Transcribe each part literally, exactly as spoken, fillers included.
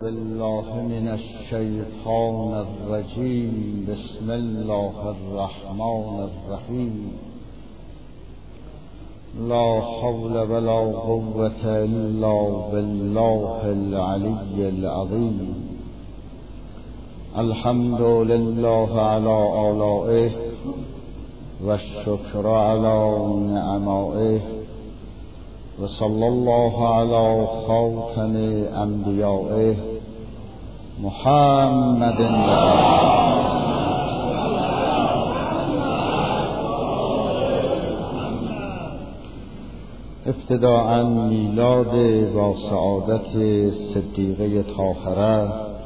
بالله من الشیطان الرجیم. بسم الله الرحمن الرحیم. لا حول ولا قوة الا بالله العلی العظیم. الحمد لله على آلائه والشکر على نعمائه و صلی الله علی خاتم انبیائه محمد. ابتداءً میلاد با سعادت صدیقه طاهره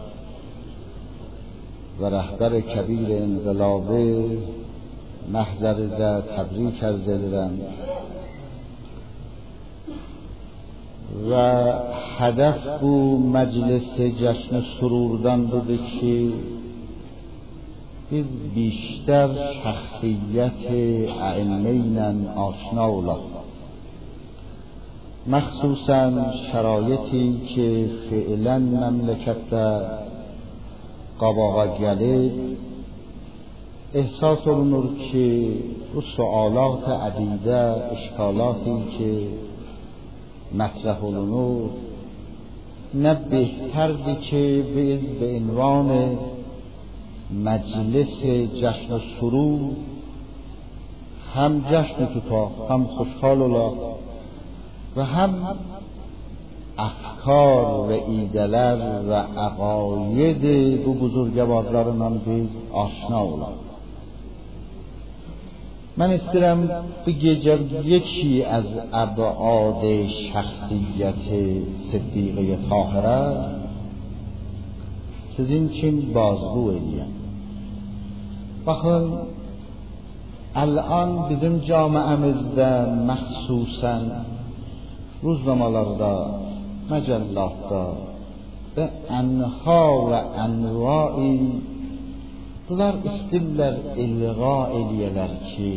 و رهبر کبیر انقلابه محضر ز تبریک از دلم و هدف بو مجلس جشن سروردن بوده که biz بیشتر شخصیت ائمه‌اینن آشنا اولا، مخصوصا شرایطی که فعلا مملکت قباغا گله احساس اونور که او سوالات عدیده اشکالاتی که مطرح اونور نه بهتر بی که به عنوان مجلس جشن و سرور هم جشن توتا هم خوشحال اولا و هم افکار و ایدلر و عقاید بو بزرگوارلارن هم بیز آشنا اولا. من استرم بگیجم یکی از ابعاد شخصیت صدیقه طاهره سزین چین بازگو ایم. بخون الان bizim جامعemizde مخصوصا روزنامه‌larda مجلاتda ve enha ve envai bunlar istillər ilğa eləyələr ki,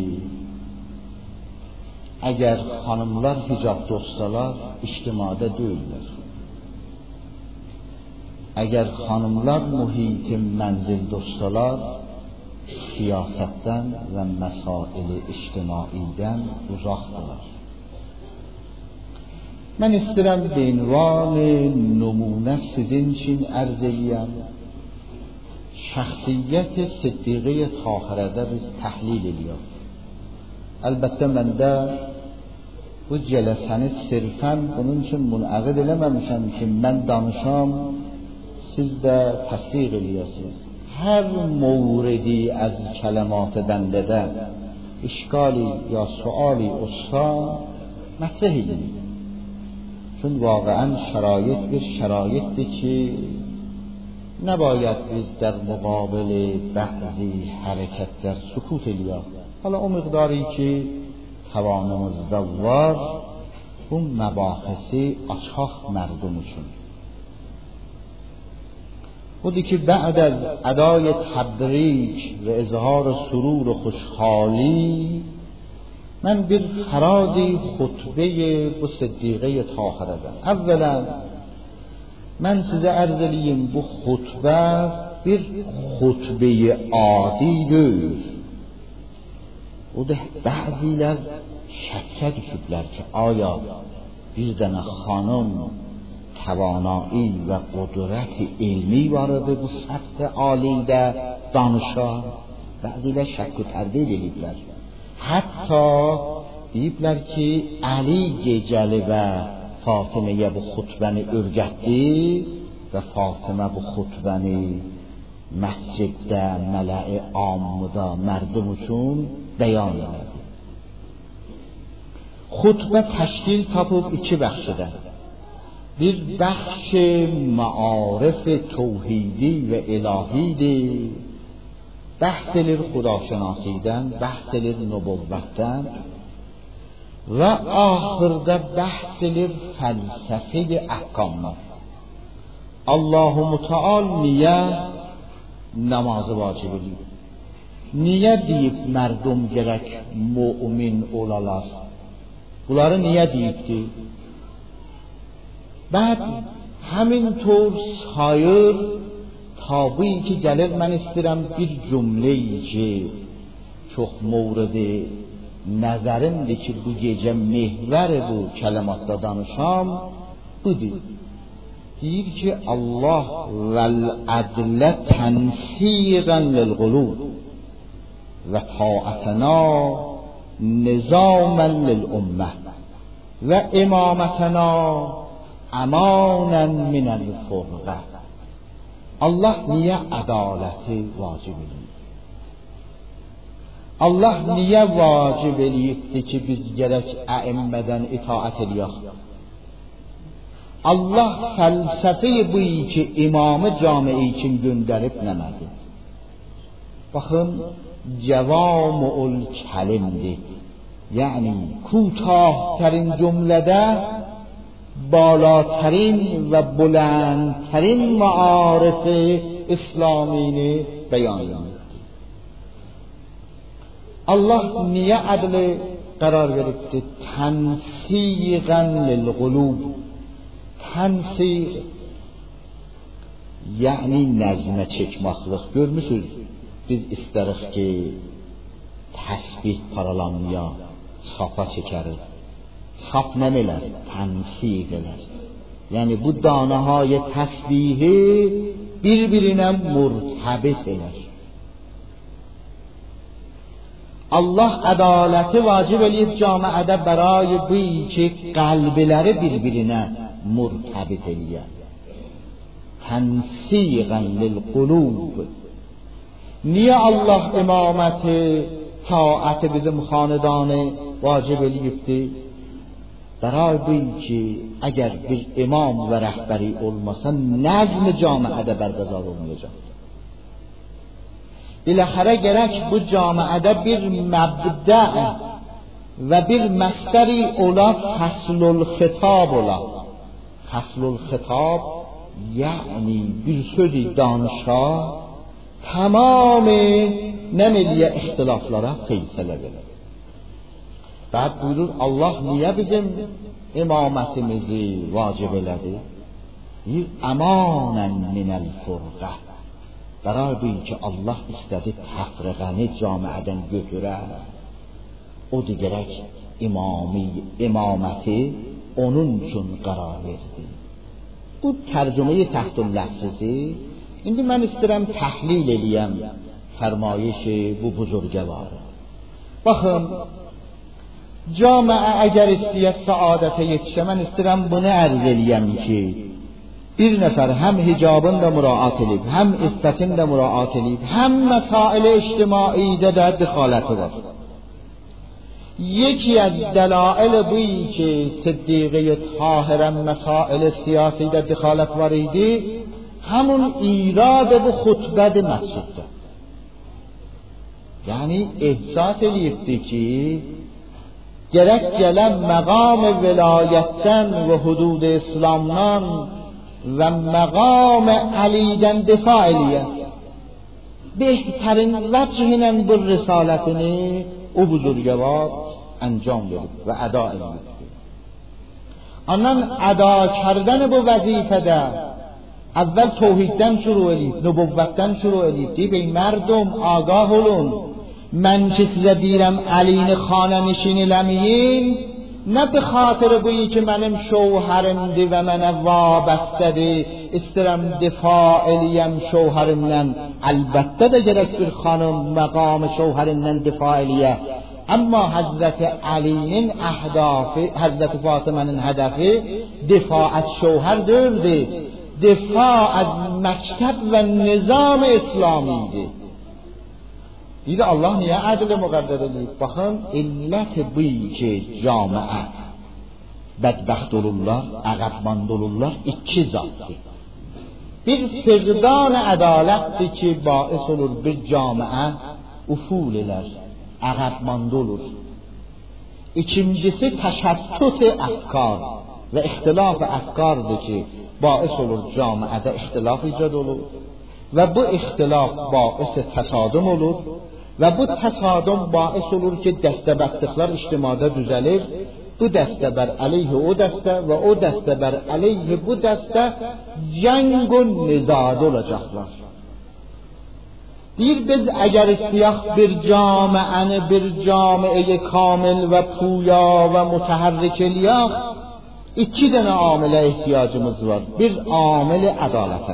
əgər xanımlar hicabda olsalar ictimada deyirlər. Əgər xanımlar mühit mənzildə olsalar siyasətdən və məsail ictimaidən uzaqdırlar. Mən istəyirəm beinvan nümunə sizin üçün ərz eləyəm. شخصیت صدیقه طاهره ده biz تحلیل eləyək. Əlbəttə məndə bu cələsəni sirfən bunun üçün münəqid eləməmişəm ki, mən danışam, siz də təsdiq eləyəsiniz. Hər mورdi از کلمات bəndədə işqali یا سوالی olsa مطرح edin. چون واقعا شرایط bir şərayitdir ki نباید biz در مقابل بعضی حرکتler سکوت eləyək. حالا o مقداری که توانımızda var bu مباحثی açaq مردم üçün. بودی که بعد از ادای تبریک و اظهار سرور و خوشحالی من bir فرازی خطبه bu صدیقه طاهره دم. اولا من sizə ərz eləyim, bu xutbə bir xutbə-i adi deyil. O da bəzilər şəkkə düşüblər ki, aya bir dənə xanım توانایی و قدرت علمی vardı bu səthi alidə danışa. Bəzilər şəkk و tərdid eləyiblər. Hətta deyiblər ki, Əli gecəli və Fatime'ye bu xutbəni örgətdi və Fatimə bu xutbəni məsciddə, mələ-i ammuda mərdum üçün bəyan elədi. Xutbə təşkil tapıb iki bəxşidən. Bir bəxş معارف توحیدی و الهیdir. Bəhs edir xudaşənasidən, bəhs edir nübüvvətdən və axırda bəhs edir fəlsəfi əhkamlar. Allahu Müteal niyə namazı vacib edir? Niyə deyib mərdum gərək mümin olalar? Bunları niyə deyibdir? بعد همینطور سایر تابویی که gəlir mən istəyirəm bir cümleyi ki çox mورد nəzərimdir ki bu gecə mehvər bu kəlimatda danışam budur. Deyir ki Allah vel adlə tənsiqən lilqulub və taətəna nizamən lilümmə və imamətəna əmanən minəl furqə. Allah niyə ədaləti vacib edir? Allah niyə vacib eləyibdir ki biz gərək əimmədən itaət eləyək? Allah fəlsəfəyi bu ki imamı cami'i üçün göndərib nəmədir? Baxın, cəvami'ül kəlimdir. Yəni کوتاه‌ترین cümlədə بالاترین و بلندترین معارف اسلامینی بیان edilir. Allah niyə ədli qərar veribdir? Tənsiqən lilqulub. Tənsiq yəni nəzmə çəkmaqlıq. Görmüsünüz, biz istərik ki təsbih paralanmaya, safa çəkərik. Saf nəmələr? Tənsiq elər. Yəni bu danəهای təsbihi bir-birinə murtabit elər. Allah ədaləti vacib eləyib camiədə برای bu ki qəlbləri bir-birinə murtabit eləyər. Tənsiqən lilqulub. Niyə Allah imaməti, taati bizim xanedanı vacib eləyibdir? برای bu ki اگر bir imam və rəhbəri olmasa nəzm camiədə bərqərar olmayacaq. Biləxərə gərək bu camiədə bir məbdə və bir məstəri ola fəslul xitab ola. Fəslul xitab yəni bir sözü danışa tamam nəməliyə ixtilaflara feysilə verir. بعد buyurur Allah niyə bizim imamətimizi vacib elədi? Bir əmanən minəl furqə. Bəray bu ki Allah istədi təfriqəni camiədən götürər. O digərək imami, imaməti onun üçün qərar verdi. Bu tərcüməyi təxtül ləfzizi. İndi mən istəyirəm təhlil eləyəm fərmayişi bu buzurgəvarı. Baxın, camiə əgər istəyət səadətə yetişə, mən istəyirəm bunu ərz eləyəm ki bir nəfər həm hicabın da müraat edib, həm iffətin də müraat edib, həm məsail-i ictimaidə də dixaləti var. یکی از دلائل بویی که صدیقه طاهرا مسائل سیاسی در دخالت واریدی همون ایراد به خطبه مسجد ده. یعنی احساس لیفتی که گرک جلم مقام ولایتن و حدود اسلامنان و مقام علیدن دفاعیه بهترین وجهینن بر رسالتنی او بزرگوار انجام بدید و ادا بدید. آنان ادا کردن با وظیفه ده اول توحیدن شروع edib، نبوتن شروع edib. دی به مردم آگاه olun. من چه size دیرم علین خانه نشین لمیین نه به خاطر بویی که منم شوهرمدی و من وابستدی استرم دفاع الیم شوهرمنن. البته ده gerek bir خانم مقام شوهرمنن دفاع الیه، اما حضرت علی'nin اهدافی، حضرت فاطمه'nin hedefi دفاع از شوهر değildi، دفاع از مکتب و نظام اسلامیdi. دیگه Allah niye adil مقدر edib? Baxın, illət bu ki camiə bədbəxt olurlar, əqəbmand olurlar, iki zatdır. Bir fəqdan ədalətdir ki bais olur bir camiə uful elər, əqəbmand olur. İkincisi təşəttüt əfkar və ixtilaf əfkardır ki bais olur camiədə ixtilaf icad olur və bu ixtilaf bais təsadüm olur və bu təsadüm bais olur ki dəstəbətliklər ictimada düzəlir bu deste bər aleyhi o deste ve o deste bər aleyhi bu deste cenk و nizade olacaklar. Deyir biz eğer istiyaq bir camiəni bir camiə kamil ve puya ve mütəhərrik eləyək, iki dənə amilə ihtiyacımız var. Bir amil ədalətə.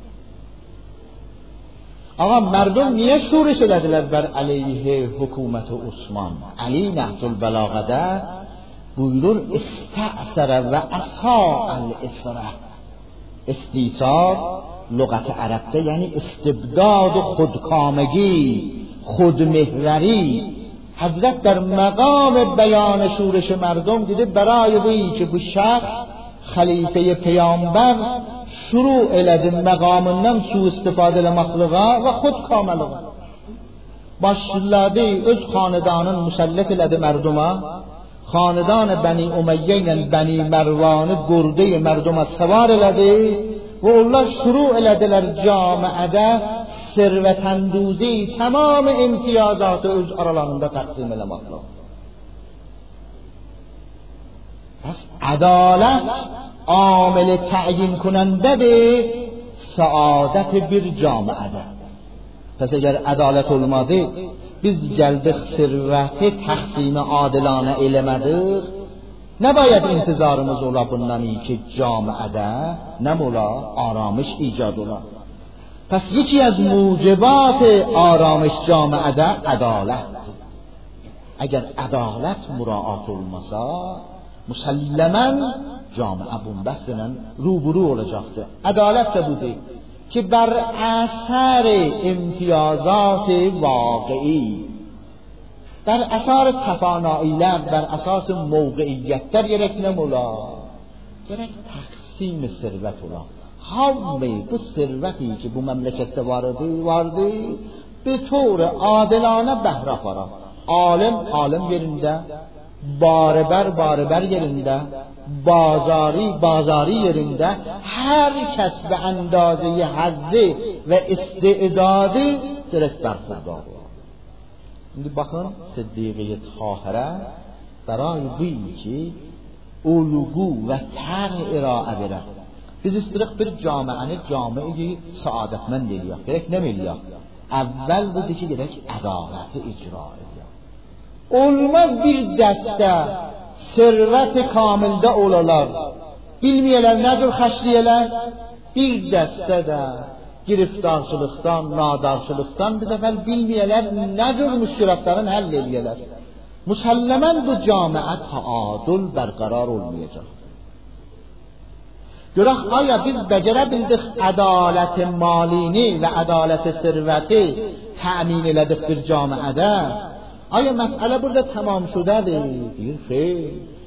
Ağa mردم niye şuriş elədilər bər aleyhi hüküməti Osman? Ali Nəhcül Bəlağədə buyurur istəsərə və əsa'əl isrə. استیثار لغت عربده یعنی استبداد و خودکامگی، خودمحوری. حضرت در مقام بیان شورش مردم دیده برای بویی که bu şəxs xəlifə پیامبر şuru elədi məqamından su istifadə eləməkliğə və xudkaməliğə. Başladı öz xanedanın müsəllət elədi mərduma. خاندان بنی امیه ilə بنی مروانı qurdu mərduma səvar elədi və onlar şuru elədilər camiədə sirvətəndüzi tamam imtiyazatı öz aralarında təqsim eləməklə. Pəs ədalət amili təyin کنندədir səadət bir camiədə. Pəs əgər ədalət olmadı biz gəldik sirvəti təqsim adilانه eləmədik. Nəbayəd intizarımız ola bundan iyi ki camiədə nə ola آرامش ایجاد ola. Pəs yeki az mucibat آرامش camiədə ədalət. Əgər ədalət müraat olmasa müsəlləmən camiə bunbəstlə ruburu olacaqdır. Ədalət də budur که بر اثر امتیازات واقعی، بر اثر تفانائیلر، بر اساس موقعیت‌تر gerek نمولا gerek تقسیم ثروت ola. همه bu ثروتی که bu memlekette vardı vardı به طور عادلانه بهره خورا. عالم عالم yerinde، barber barber yerinde، بازاری بازاری yerinde، her کس به اندازه حظی و استعدادی direkt برخوردار. Şimdi bakın Siddiqiyyə Tahirə برای بویی ki ulğu və tər iraə verər. Biz istirik bir camiəni camiyi saadətmənd eləyək. Gerek nə eləyək? Əvvəl budur ki gerek ədaləti icra eləyək. Olmaz bir dəstə servet kamilde olalar. Bilmeyeler nedir xəşliyeler? Bir dəstə də giriftarçılıqdan, nadarçılıqdan bir sefer bilmeyeler nedir müşkilatların həll ediyeler. Müsəlləmən bu camiə taadül bərqərar olmayacaq. Görək aya biz becərə bildik ədalət malini və ədalət serveti təmin elədik bir camiədə. آیا مسئله burada tamam شده‌dir؟ دیر خیر.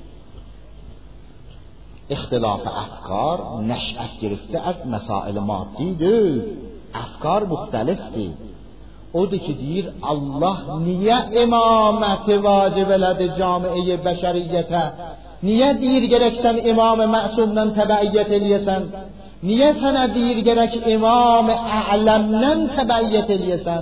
اختلاف افکار نشأت گرفته از مسائل مادی‌dir. افکار مختلفdir. odur ki deyir Allah niye imameti vacib elədi camiə bəşəriyyətə? Niye deyir gerek sen imam məsumdan təbəiyyət eləyəsən? Niye sənə deyir gerek imam a'ləmdən təbəiyyət eləyəsən?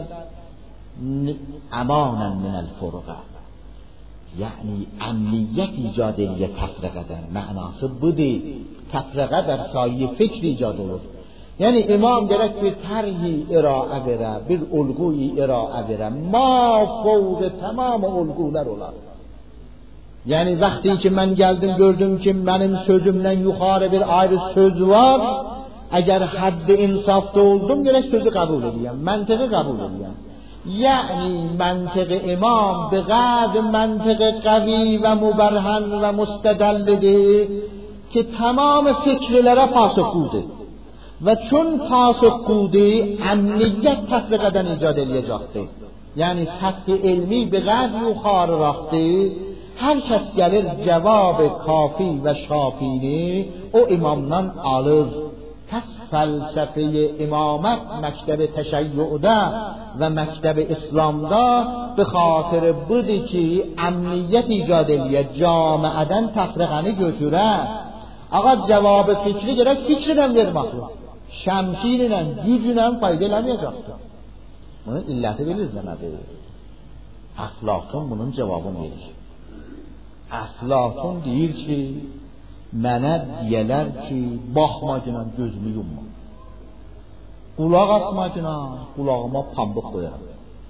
امانا من الفرقه، یعنی امنیت ایجاد یه تفرقه در معناsı budur. تفرقه در سایه فکر ایجاد olur. یعنی امام gerek bir terhi iraə verə, bir ulğuyu iraə verə, ma fوق tamam ulğular olar. Yani vakti ki ben geldim gördüm ki benim sözümden yukarı bir ayrı söz var. Eğer haddi insafta oldum gerek sözü kabul edeyim, mantığı kabul edeyim. یعنی منطق امام به قدر منطق قوی و مبرهن و مستدلده که تمام فکرلere پاسخگوده و چون پاسخگوده امنیت تفرقه‌dan ایجاد eləyəcəkdir. یعنی سطح علمی به قدر yuxarı رفته هر کس gəlir cevap kafi ve şafini o imamdan alır. پس فلسفه امامت مکتب تشیعده و مکتب اسلامدا به خاطر بودی که امنیت ایجاد الیه جامعدن تفرقانی götürə. Ağa cevap fikri gerek fikrinden verməklə. Şəmşirlə, güclə fayda eləməyəcəkdir. Bunun illəti biliriz nədir? Əxlaqın bunun cevabını verir. Əflatun deyir ki, mənə deyələr ki, baxmacına gözümü yumma. Qulaq asmacına qulağıma pambıq qoyaram.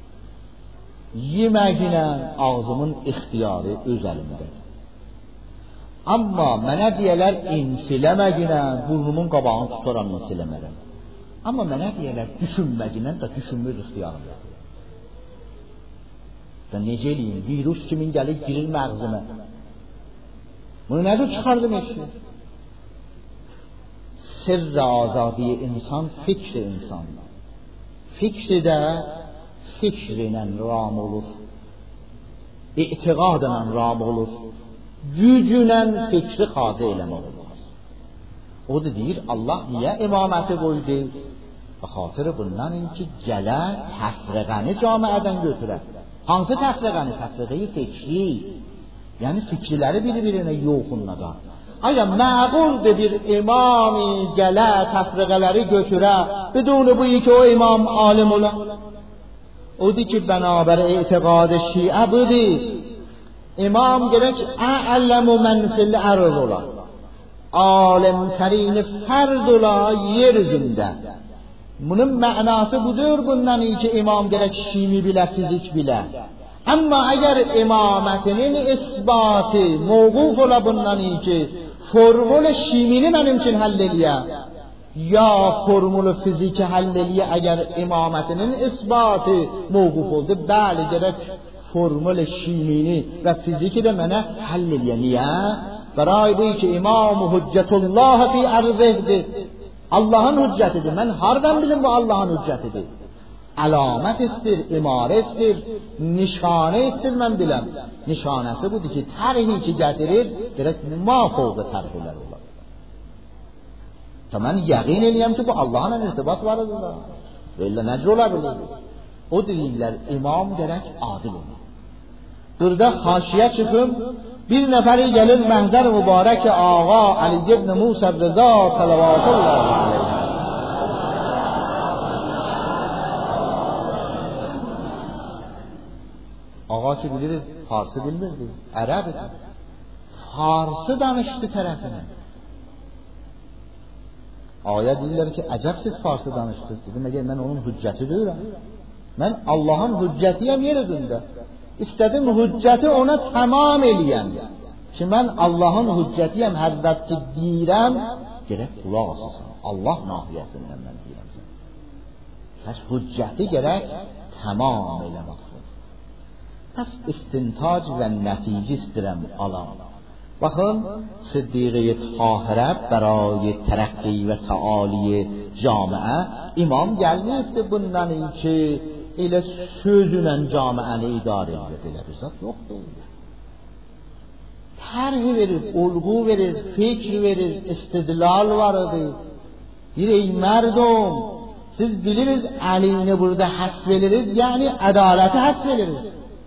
Yeməklə ağzımın ixtiyarı öz əlimdədir. Amma mənə deyələr insiləməklə burnumun qabağını tutaram, insiləmərəm. Amma mənə deyələr düşünməklə də düşünmür ixtiyarımdadır. Və necə eləyim? Virus kimin gəlir, girir məğzimə. Bunu nədir çıxardım eşir? Sirr azadi insan fikr insan. Fikri də fikrinə ram olur. İtiqadla ram olur. Gücünə fikri xazi eləmək olmaz. O da deyir, Allah niyə imaməti qoydu? Və xatır bundan ki, gələ təfriqəni camiədən götürər. Hansı təfriqəni? Təfriqeyi fikri. Yəni fikirləri bir-birinə yoxunladan. Aya məquldur bir imami gələ təfriqələri götürə, بدون بویی که o imam alim ola. Odur ki, bənabər etiqad şiə budur. İmam gerek a'lamu men fil ard ola. Alim tərin fərd ola yer üzündə. Bunun mənası budur bundan ki, imam gerek şimi bilə, fizik bilə. Amma əgər imamətinin isbatı mövquf ola bundan ki, formül şimini mənim üçün həll eləyə, ya formül fiziki həll eləyə, əgər imamətinin isbatı mövquf oldu, bəli gerek formül şimini və fiziki də mənə həll eləyə. Niyə? Bəray bu ki, imam hüccətullah fi ərzəhdir. Allah'ın hüccətidir. Mən hardan bilim bu Allah'ın hüccətidir? Əlamət istir, imarə istir, nişanə istir, mən biləm. Nişanəsi budur ki, tərhi ki gətirir, gerək ma fovqı tərhilər olar. Mən yəqin eləyəm ki, bu Allah'ın irtibat varıdır da. Belə nəcr ola bilir. O deyirlər, imam gerək adil olur. Burada xaşiyə çıxım, bir nəfəri gəlir məhzər mübarək ağa Ali ibn Musa Rıza salavatullah aleyh. Ağa ki biliriz, Farsı bilmirdi, Ərəb idi. Farsı danışdı tərəfinə. Aya deyirlər ki, əcəb siz Farsı danışdınız. Dedim, əgər mən onun hüccəti deyirəm. Mən Allah'ın hüccətiyəm yer üzündə. İstədim hüccəti ona tamam eləyəm. Ki mən Allah'ın hüccətiyəm, həzzət ki deyirəm, gerək qulaq asasın. Allah nahiyəsindən mən deyirəm. Pəs hüccəti gerək tamam eləmək. Pəs istintac və nəticə istirəm alam. Baxın, Siddiq-i Tahirə برای tərəqqi və təali camiə imam gəlməyibdi bundan ki, elə sözünlə camiəni idarə edir. Belə bir zat yoxdur. Tərh verir, olğu verir, fikr verir, istidlal vardır. Bir ey merdum, siz biliriz Ali'ni burada hasb ederiz, yani adaleti hasb ederiz.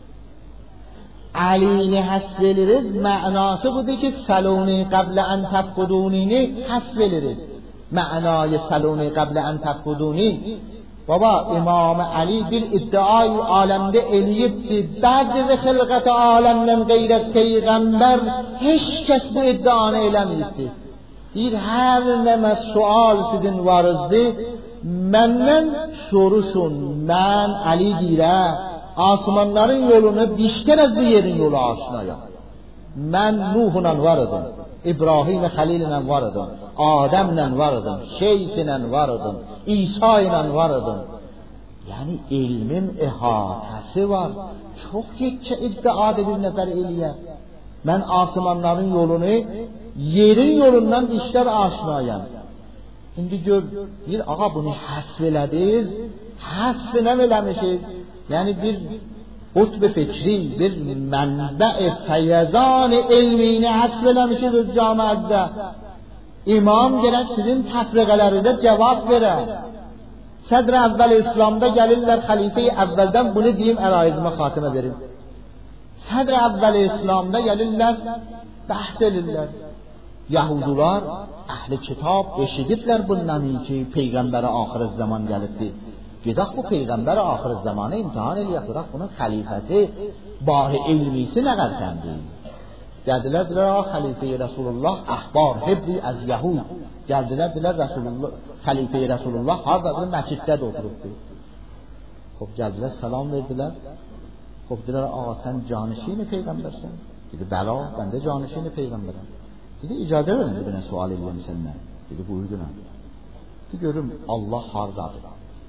Ali'ni hasb ederiz, mənası budur ki, saloni qabla an tafqudunini hasb ederiz. Mənayı saloni qabla an tafquduni. Baba, İmam Ali bir iddiayı alemde eliyipti. Bəd ve xilqat alemden qeyr az peygamber hiç kes bu iddianı eləmiyibdi. Bir her nəmə sual sizin varızdı. Məndən soruşun, mən Ali deyirəm, asmanların yolunu bişkər az bu yerin yolu aşinayam. Mən Nuhla varıdım, İbrahim Xəlillə varıdım, Adəmlə varıdım, Şeyhlə varıdım, İsa ilə varıdım. Yəni ilmin ihatəsi var. Çox yekçə iddiadı bir nəfər eləyə. Mən asmanların yolunu yerin yolundan işlər aşinayam. İndi gör, bir ağa bunu həsb elədiniz, həsb nə eləmişiz? Yəni bir qutb fikri, bir mənbə-i fəyəzan ilmini həsb eləmişiz öz camiədə. İmam gerək sizin təfriqələrində cavab verər. Sədr-i əvvəl İslamda gəlirlər, xəlifə-i əvvəldən bunu deyim, ərayizmə xatimə verim. Sədr-i əvvəl İslamda gəlirlər, bəhs edirlər. Yahudular, əhli kitab eşidiblər bundan ki, Peyğəmbəri axir zaman gəlibdir. Gedək bu Peyğəmbəri axir zamanı imtihan eləyək, bıraq bunun xəlifəsi, bari ilmisi nə qədərdir? Gəldilər, dedilər, xəlifə-i Rasulullah əxbar, hebri az yahud. Gəldilər, dedilər, Rasulullah, xəlifə-i Rasulullah hardadır? Məsciddədə oturubdur. Xop, gəldilər, salam verdilər. Xop, dedilər, ağa, sən canişin peyğəmbərsən? Dedi, bəla, mən də canişin peyğəmbərəm. Dedi, icazə verin, dedi, mənə sual edirəm səndən. Dedi, buyurun. Dedi, görüm, Allah hardadır?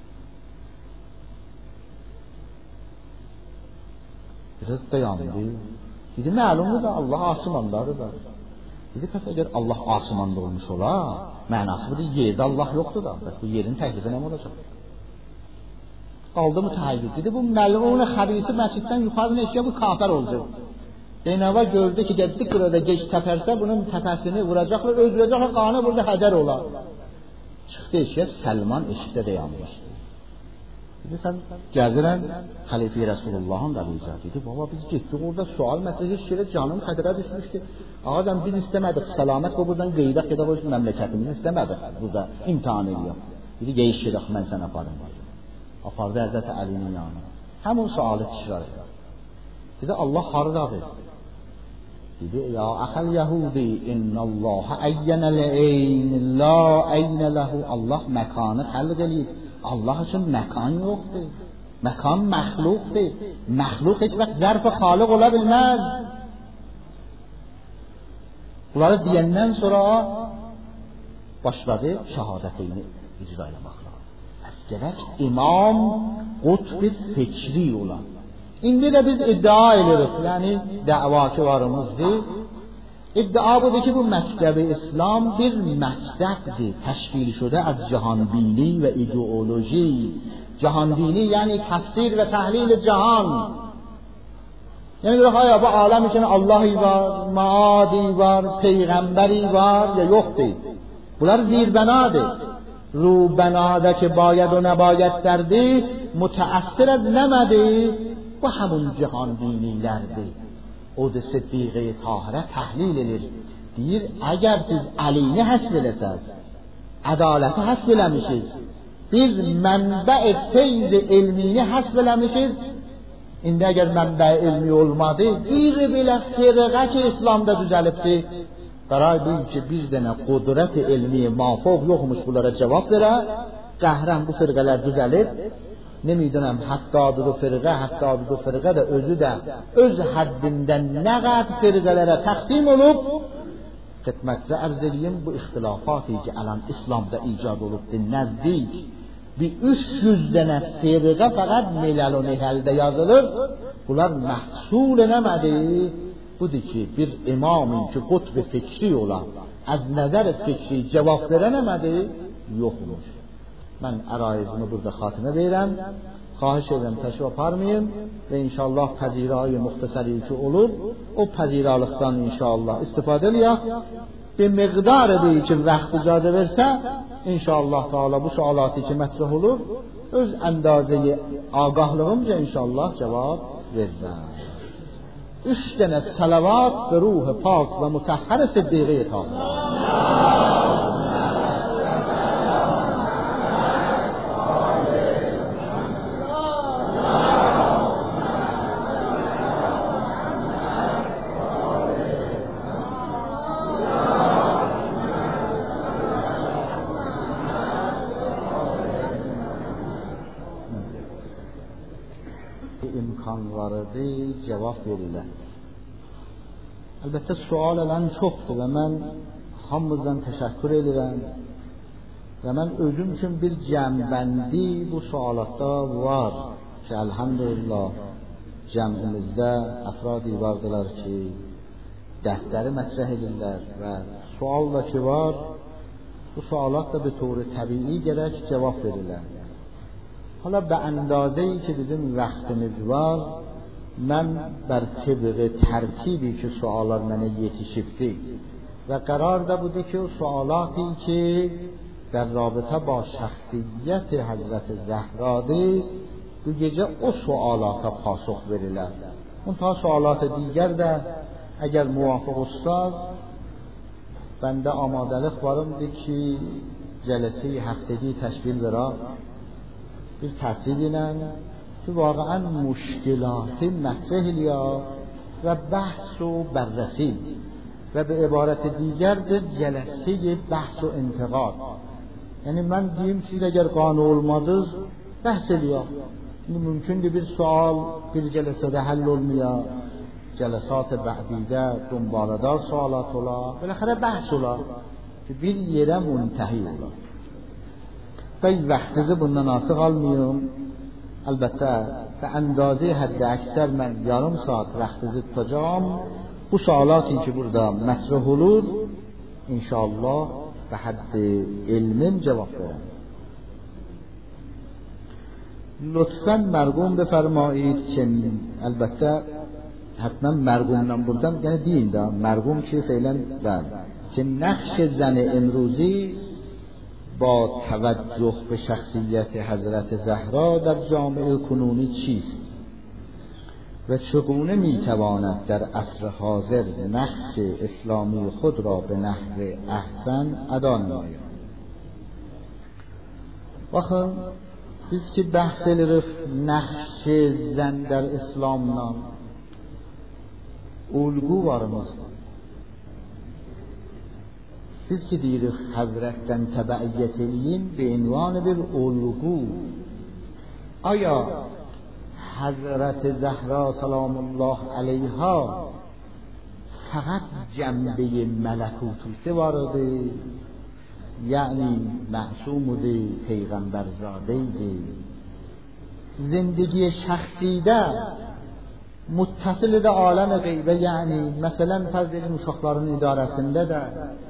Biraz dayandı. Dedi, məlumdur da Allah asmandadır da. Dedi, pəs əgər Allah asmanda olmuş ola, mənası budur, yerdə Allah yoxdur da. Bəs bu yerin təklifi nə olacaq? Aldı mı təhayyül? Dedi, bu məlun xəbisi məsciddən yuxarı neşə bu kafir oldu. Zeynəbə gördü ki, geddi qırada geç təpərsə, bunun təpəsini vuracaqlar, öldürəcəklər, qanı burada hədər olar. Çıxdı eşiyə, Səlman eşikdə dayanmışdı. Dedi, sən gəzirən xəlifə-i Rasulullahın da rica dedi, baba biz getdik orada sual məsələsi şirə canım xədirə düşmüşdü. Ağadan biz istəmədik səlamət və buradan qeydaq gedək olsun məmləkətimizi istəmədik burada imtihan ediyor. Dedi, geyiş gedək, mən sən aparım. Apardı Həzrəti Əlinin yanına. Həmin sualı təkrar edir. Dedi, Allah hardadır? Dedi, ya əxəl yəhudi, innəllâhə əyyənəl eyn, la əynə ləhu. Allah məkanı xəlq eləyib. Allah üçün məkan yoxdur. Məkan məxluqdur. Məxluq heç vaxt zərf-i xaliq ola bilməz. Bunları deyəndən sonra başladı şəhadətini icra eləməklə. Əs gərək imam qutb-i fikri olan. İndi də biz iddia edirik, yəni dəvakarlarımızdır. İddia budur ki, bu məktəb-i İslam bir məktəbdir, təşkil şudə az cihanbini və ideoloji. Cihanbini yəni təfsir və təhlil cihan. Yəni görək, aya bu aləm üçün Allah'ı var, maadi var, peyğəmbəri var ya yoxdur. Bunlar zirbənadır. Rubənadə ki baید و نباید dərdi, mütəəssir az nəmədir? Bu həmin cihanbinilərdir. O da Siddiqe Tahirə təhlil edir. Deyir, əgər siz əleyni həsb eləsəz, ədaləti həsb eləmişiz, bir mənbə-i feyz elmini həsb eləmişiz, indi əgər mənbə elmi olmadı, bir belə firqə ki İslamda düzəlibdir, qaray bu ki bir dənə qudrət elmi mafoq yoxmuş bunlara cavab verə, qəhrən bu firqələr düzəlib, nemiydənəm həftad bu firqə, həftad bu firqə də özü də öz həddindən nə qədər firqələrə təqsim olub, xidmətcə ərz edeyim bu ixtilafatı ki ələn İslamda icad olubdur, nəzdik bir üç yüz dənə firqə fəqət milal و nihəldə yazılır. Bunlar məhsul eləmədi. Budur ki bir imamın ki qutb fikri olan az nəzər fikri cavab verənəmədi, yoxmuş. Mən ərayizimi burada xatimə verirəm. Xahiş edirəm təşrif aparmayın və inşallah pəzirayı muxtasəri ki olur, o pəziralıqdan inşallah istifadə eləyək. Bir miqdar deyil ki vaxt icazə versə, inşallah Teala bu sualatı ki mətrah olur, öz əndazəyi ağahlığımca inşallah cavab verirəm. Üç dənə salavat və ruh pak və mutahhər Siddiqe Tahirə. Cavab verirlər. Əlbəttə sual ələn çoxdur və mən hamımızdan təşəkkür edirəm və mən özüm üçün bir cəmbəndi bu sualatda var ki, əlhamdülillah cəmimizdə əfradi vardılar ki, dərdləri mətrəh edirlər və sual da ki var, bu sualat da bir طور təbii gərək cavab verirlər. Hala به اندازه‌ای که bizim vaxtimiz var, mən bər طبق tərtibi ki suallar mənə yetişibdi və qərar da budur ki o sualaتی ki در رابطه با şəxsiyyət Həzrət Zəhradır bu gecə o sualata pasux verirlər. اون تا sualat دیگر də əgər muvafiq ustaz bəndə amadəlik varımdır ki cələsi həftəgi təşkil verək bir tərtib ilə ki واقعا مشکلات مطرح یا و بحث و بررسی و به عبارت دیگر به جلسه بحث و انتقاد. یعنی من diyeyim siz eğer qanun olmadınız bəhs ediyor. Şimdi mümkündür bir sual bir cəlsədə həll olmaya, cəlsat bə'didə dönbaladar sualat ola, بالاخره bəhs ola ki bir yerə muntahi ola. Ben vaxtınızı bundan artıq almayım. Əlbəttə به اندازه حد اکثر من yarım saat vaxtınızı tutacağım. Bu sualatı ki burada mətrah olur inşallah به حد علمim cevap verem. لطفاً مرگوم بفرمایید که البته حتما مرگومم بردم یعنی دین دا مرگوم که فعلا بر که نقش زن امروزی با توجه به شخصیت حضرت زهرا در جامعه کنونی چیست و چگونه میتواند در عصر حاضر نقش اسلامی خود را به نحو احسن ادا نماید. واخه biz ki bəhs edirik nəqş zən در İslamdan ulğu varımız. Biz ki deyirik Həzrətdən təbəiyyət edin به عنوان bir ulğu. آیا حضرت زهرا سلام الله علیها فقط جنبه ملکوتی وارده یعنی معصوم ده پیغمبر زاده ده زندگی شخصی ده متصل ده عالم غیبه یعنی مثلا فرض edin uşaqların idarəsində də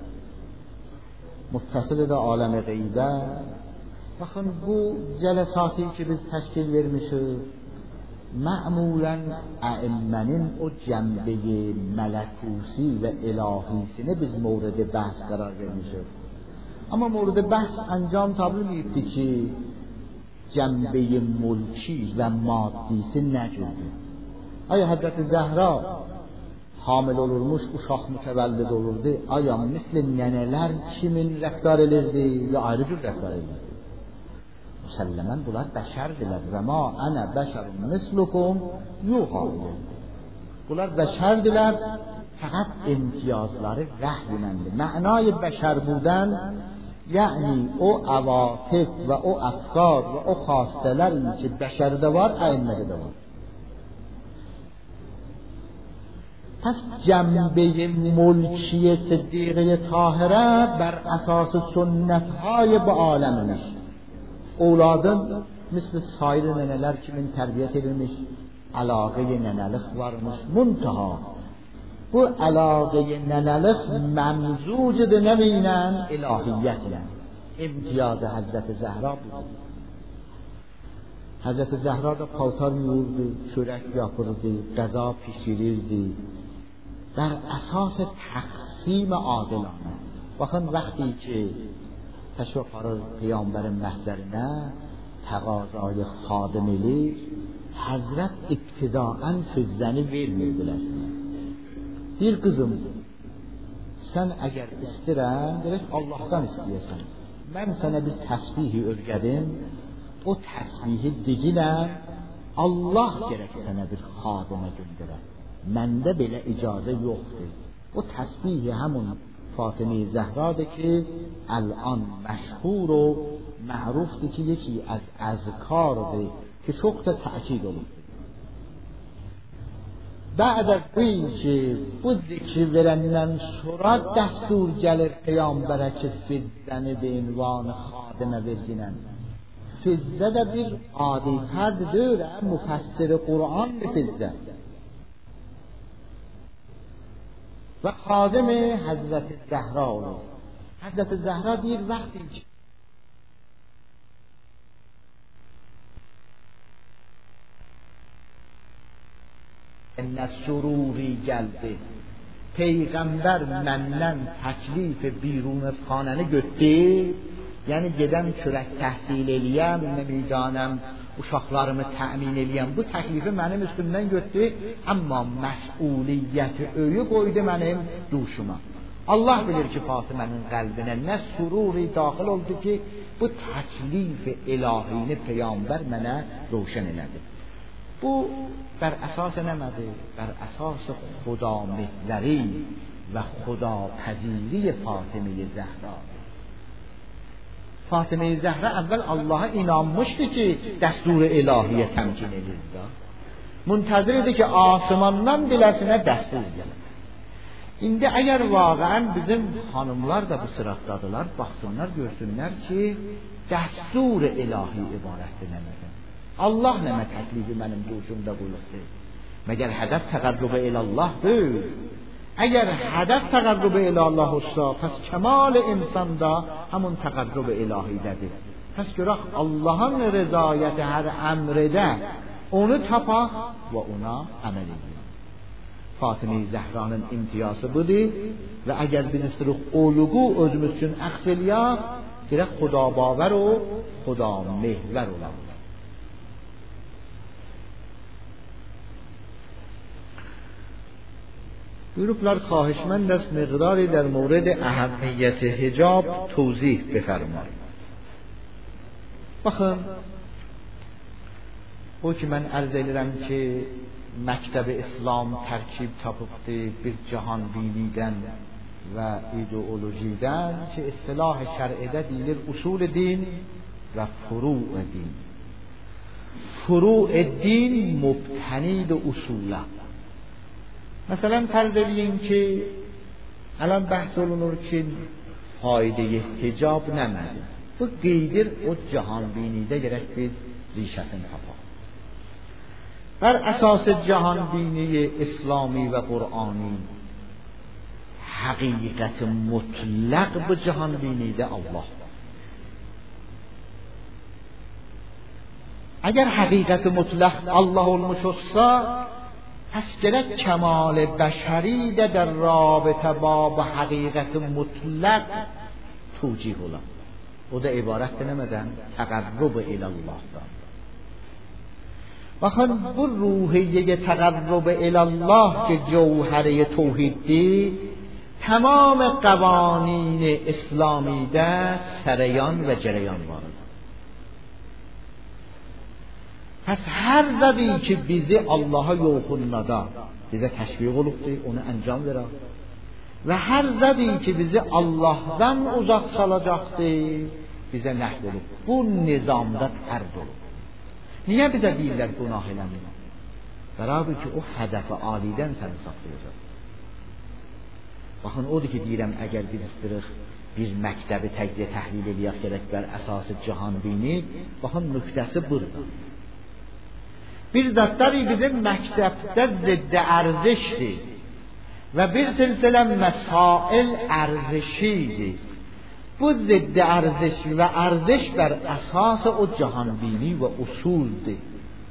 متصل ده عالم غیبه. Baxın bu cəlsatı ki biz təşkil vermişik معمولا ائمه‌nin o cənbə mələkusi və ilahisini biz mورد بحث قرار vermişik. اما مورد بحث انجام تابلو می‌بینید که جنبه ملکی و مادیسی نجوده. آیا حضرت زهرا حامل olurmuş, uşaq mütəvəllid olurdu? آیا مثل nənələr kimin rəftar edirdi ya ayrı cür rəftar edirdi? Müsəlləmən bunlar bəşərdirlər və ma ana bəşərun mislukum yuha ilayhi. Bunlar bəşərdirlər فقط امتیازları وحی‌ننده. معنای بشر بودن یعنی او عواطف و او افکار و او خواستلری که بشر دوار ائمه دوار. پس جنبه ملکی صدیقه طاهره بر اساس سنت‌های bu عالمش اولادın مثل sair ننələr kimin tərbiyət edilmiş əlaqə nənəlik varmış muntaha. Bu əlaqə nənəlik məmzucd nəminən ilahiyyətlə imtiyaz Həzrət Zəhra budur. Həzrət Zəhra da paltar yuyurdu, çörək yapırdı, qəza pişirirdi. در اساس تقسیم عادلانه. Baxın وقتی که تشریف فرار پیامبر محضرینه تقاضای خادمیلی حضرت ابتداءً فزنی vermirdilər. Bir qızım sən əgər istirən dirək Allahdan istəyəsən. Mən sənə bir təsbihi öyrədim. O təsbihi digilən Allah gərək sənə bir xadimə göndərər. Məndə belə icazə yoxdur. O təsbihi həmun Fatıma Zəhradır ki الان مشهور و معروفdır ki یکی از اذکارdır که çox da تأکید olunur. بعد از این که bu zikri verəndən sonra dəstur gəlir Peyyambərə ki fizzəni به عنوان خادمə verginən. Fizzə də bir adi fərd deyil, müfəssir Qur'an fizzə. و خادم حضرت زهرا olur. حضرت زهرا دیر وقتی که ان سروری gəldi Peyğəmbər məndən təklif بیرون از xanəni götdü. Yəni gedəm çörək təhsil eləyəm, nمیدانم uşaqlarımı təmin eləyəm. Bu təklifi mənim üstümdən götdü, amma məsuliyyəti öyü qoydu mənim duşuma. Allah bilir ki Fatımənin qəlbinə nə sururi daxil oldu ki bu təklif ilahini Peyğəmbər mənə roşan elədi. او بر اساس نمده، بر اساس خدا محوری و خدا پذیری فاطمه زهرا. فاطمه زهرا اول الله اینام مشتی که دستور الهی تمکین لیزا منتظر idi ki asmandan biləsinə dəstur gəlir. İndi əgər vaqəən bizim hanımlar da bu sıratdadılar, baxsınlar, görsünlər ki, dəstur ilahi ibarətdir nəmədən. Allah nəmə təklifi mənim duşumda qulluqdur. Məgər hədəf təqərrübə ilallahdır. Əgər hədəf təqərrübə ilallah olsa, pəs kəmal insanda həmun təqərrübə ilahidədir. Pəs görək Allahın rızayəti hər əmrədə onu tapaq və ona əməl edir. Fatıma-i Zəhranın imtiyazı budur və əgər biz istəyirik oluğu özümüz üçün əxs eləyək, gərək xuda bavər o, xuda mehvər olaq. بایرقلار خواهشمند است مقداری در مورد اهمیت حجاب توضیح بفرمایید. بخون او که من عرض edirəm ki məktəb İslam tərkib tapıbdır bir cahan binidən və ideolojidən ki istilah şər'idə deyilir usul din və furu din. Furu din mubtənid usulə. مثلا فرض edin ki الان بحث olunur ki fayده hicab nəmədir? Bu qeydir o cahan binidə gərək biz rişəsini tapaq. Bər əsas cahan bini İslami və Qur'ani həqiqət mutlaq bu cahan binidə Allah. Əgər həqiqət mutlaq Allah olmuş olsa پس گرد کمال بشری در رابطه با به حقیقت مطلق توجیه اولا او ده عبارت نمیدن تقرب الالله دان و خون بر روحیه تقرب الالله که جوهره توحیدی تمام قوانین اسلامی ده سریان و جریان وارد. پس هر زدی که bizi Allah'a yoxunlada bizə təşviq olubdur, onu əncam verə. Və hər zədi ki bizi Allah'dan uzaq salacaqdır, bizə nəhv olub. Bu nizamda tərd olub. Niyə bizə deyirlər günah eləmir? Bərabər ki o hədəfi alidən səni saxlayacaq. Baxın odur ki deyirəm əgər biz istəyirik bir məktəbi təcziyə təhlil eləyək gərək bər əsası cihan bini, baxın nöqtəsi burada. Bir zatları bizim məktəbdə ziddə ərzişdir və bir silsilə məsail ərzişidir. Bu ziddə ərziş və ərziş bər əsası o cahanbini və usuldir.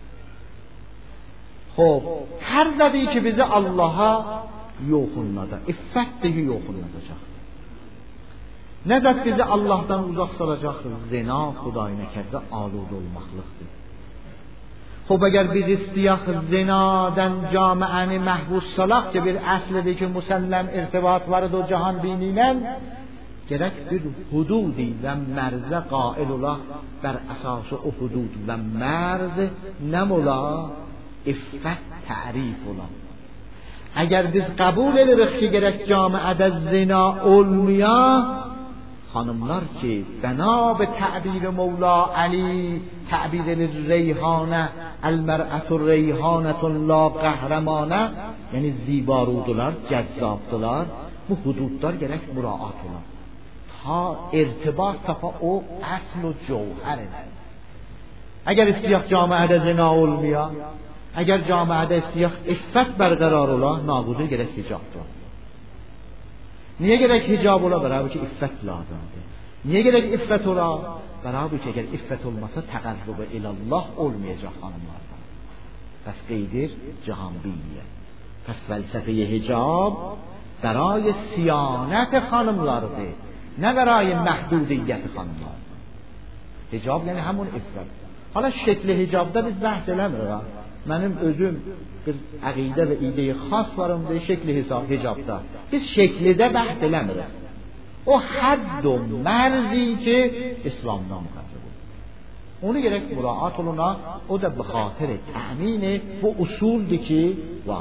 Xob, hər zədi ki bizi Allaha yoxunladı, iffətdir yoxunladacaq. Nə zət bizi Allah'tan uzaq salacaq? Zina, Xuday nəkərdə alud olmaqlıqdır. خب اگر biz istiyaq zinadan camiəni məhbus salaq ki bir əslidir ki musəllam irtibat vardı o cahan biniyle gerek bir hududi və mərzə qail olaq bər əsası o hudud və mərz nəm ola iffət tərif ola. Əgər biz qəbul edirik ki gerek camiədə zina olmaya خانمlar ki بنا به تعبیر مولا علی تعبیر ریحانه المرأة ریحانة لا قهرمانه یعنی زیبارودlar جذابدlar bu hududlar gerek muraat ola ta irtibat tapa o asl و جوهره. اگر istiyaq camiədə zina olmaya اگر camiədə istiyaq iffət bərqərar ola nabudu gerek hicabdır. Niye gerek hicab ola? Beraber ki iffet lazımdır. Niye gerek iffet ola? Beraber ki eğer iffet olmasa teqarrub ilallah olmayacak hanımlardan. Pes qeydir cihanbiyye. Pes felsefe-i hicab برای siyanet hanımlardır. Ne برای محدودیت hanımlar. Hicab yani همون iffet. Hala şekli hicabda biz bahs eləmirik. Mənim özüm bir əqidə və ideyi xas varımdır şəkli hicabda. Biz şəklidə bəhs eləmirik. O hədd o mərzi ki İslamdan müqərrəb olur. اونو gerek muraat oluna, o da به خاطر تأمین bu usuldi ki var.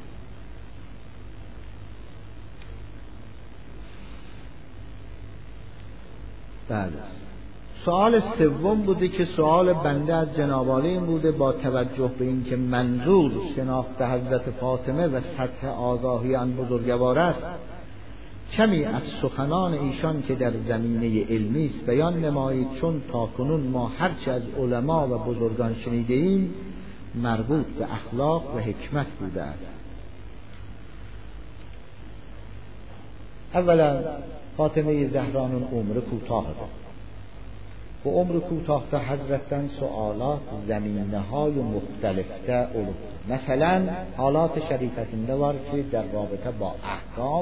بله. سوال سوم بوده که سوال بنده از جناب عالی این بوده با توجه به این که منظور شناخت حضرت فاطمه و سطح آگاهی آن بزرگوار است، کمی از سخنان ایشان که در زمینه علمی است بیان نمایید، چون تاکنون ما هرچه از علما و بزرگان شنیده ایم مربوط به اخلاق و حکمت بوده است. اولا فاطمه زهران عمر کوتاه داشت. و عمر کوتاه تا حضرتن سوالات زمینه های مختلفه علوم، مثلا حالات شریفتinde var که در رابطه با احکام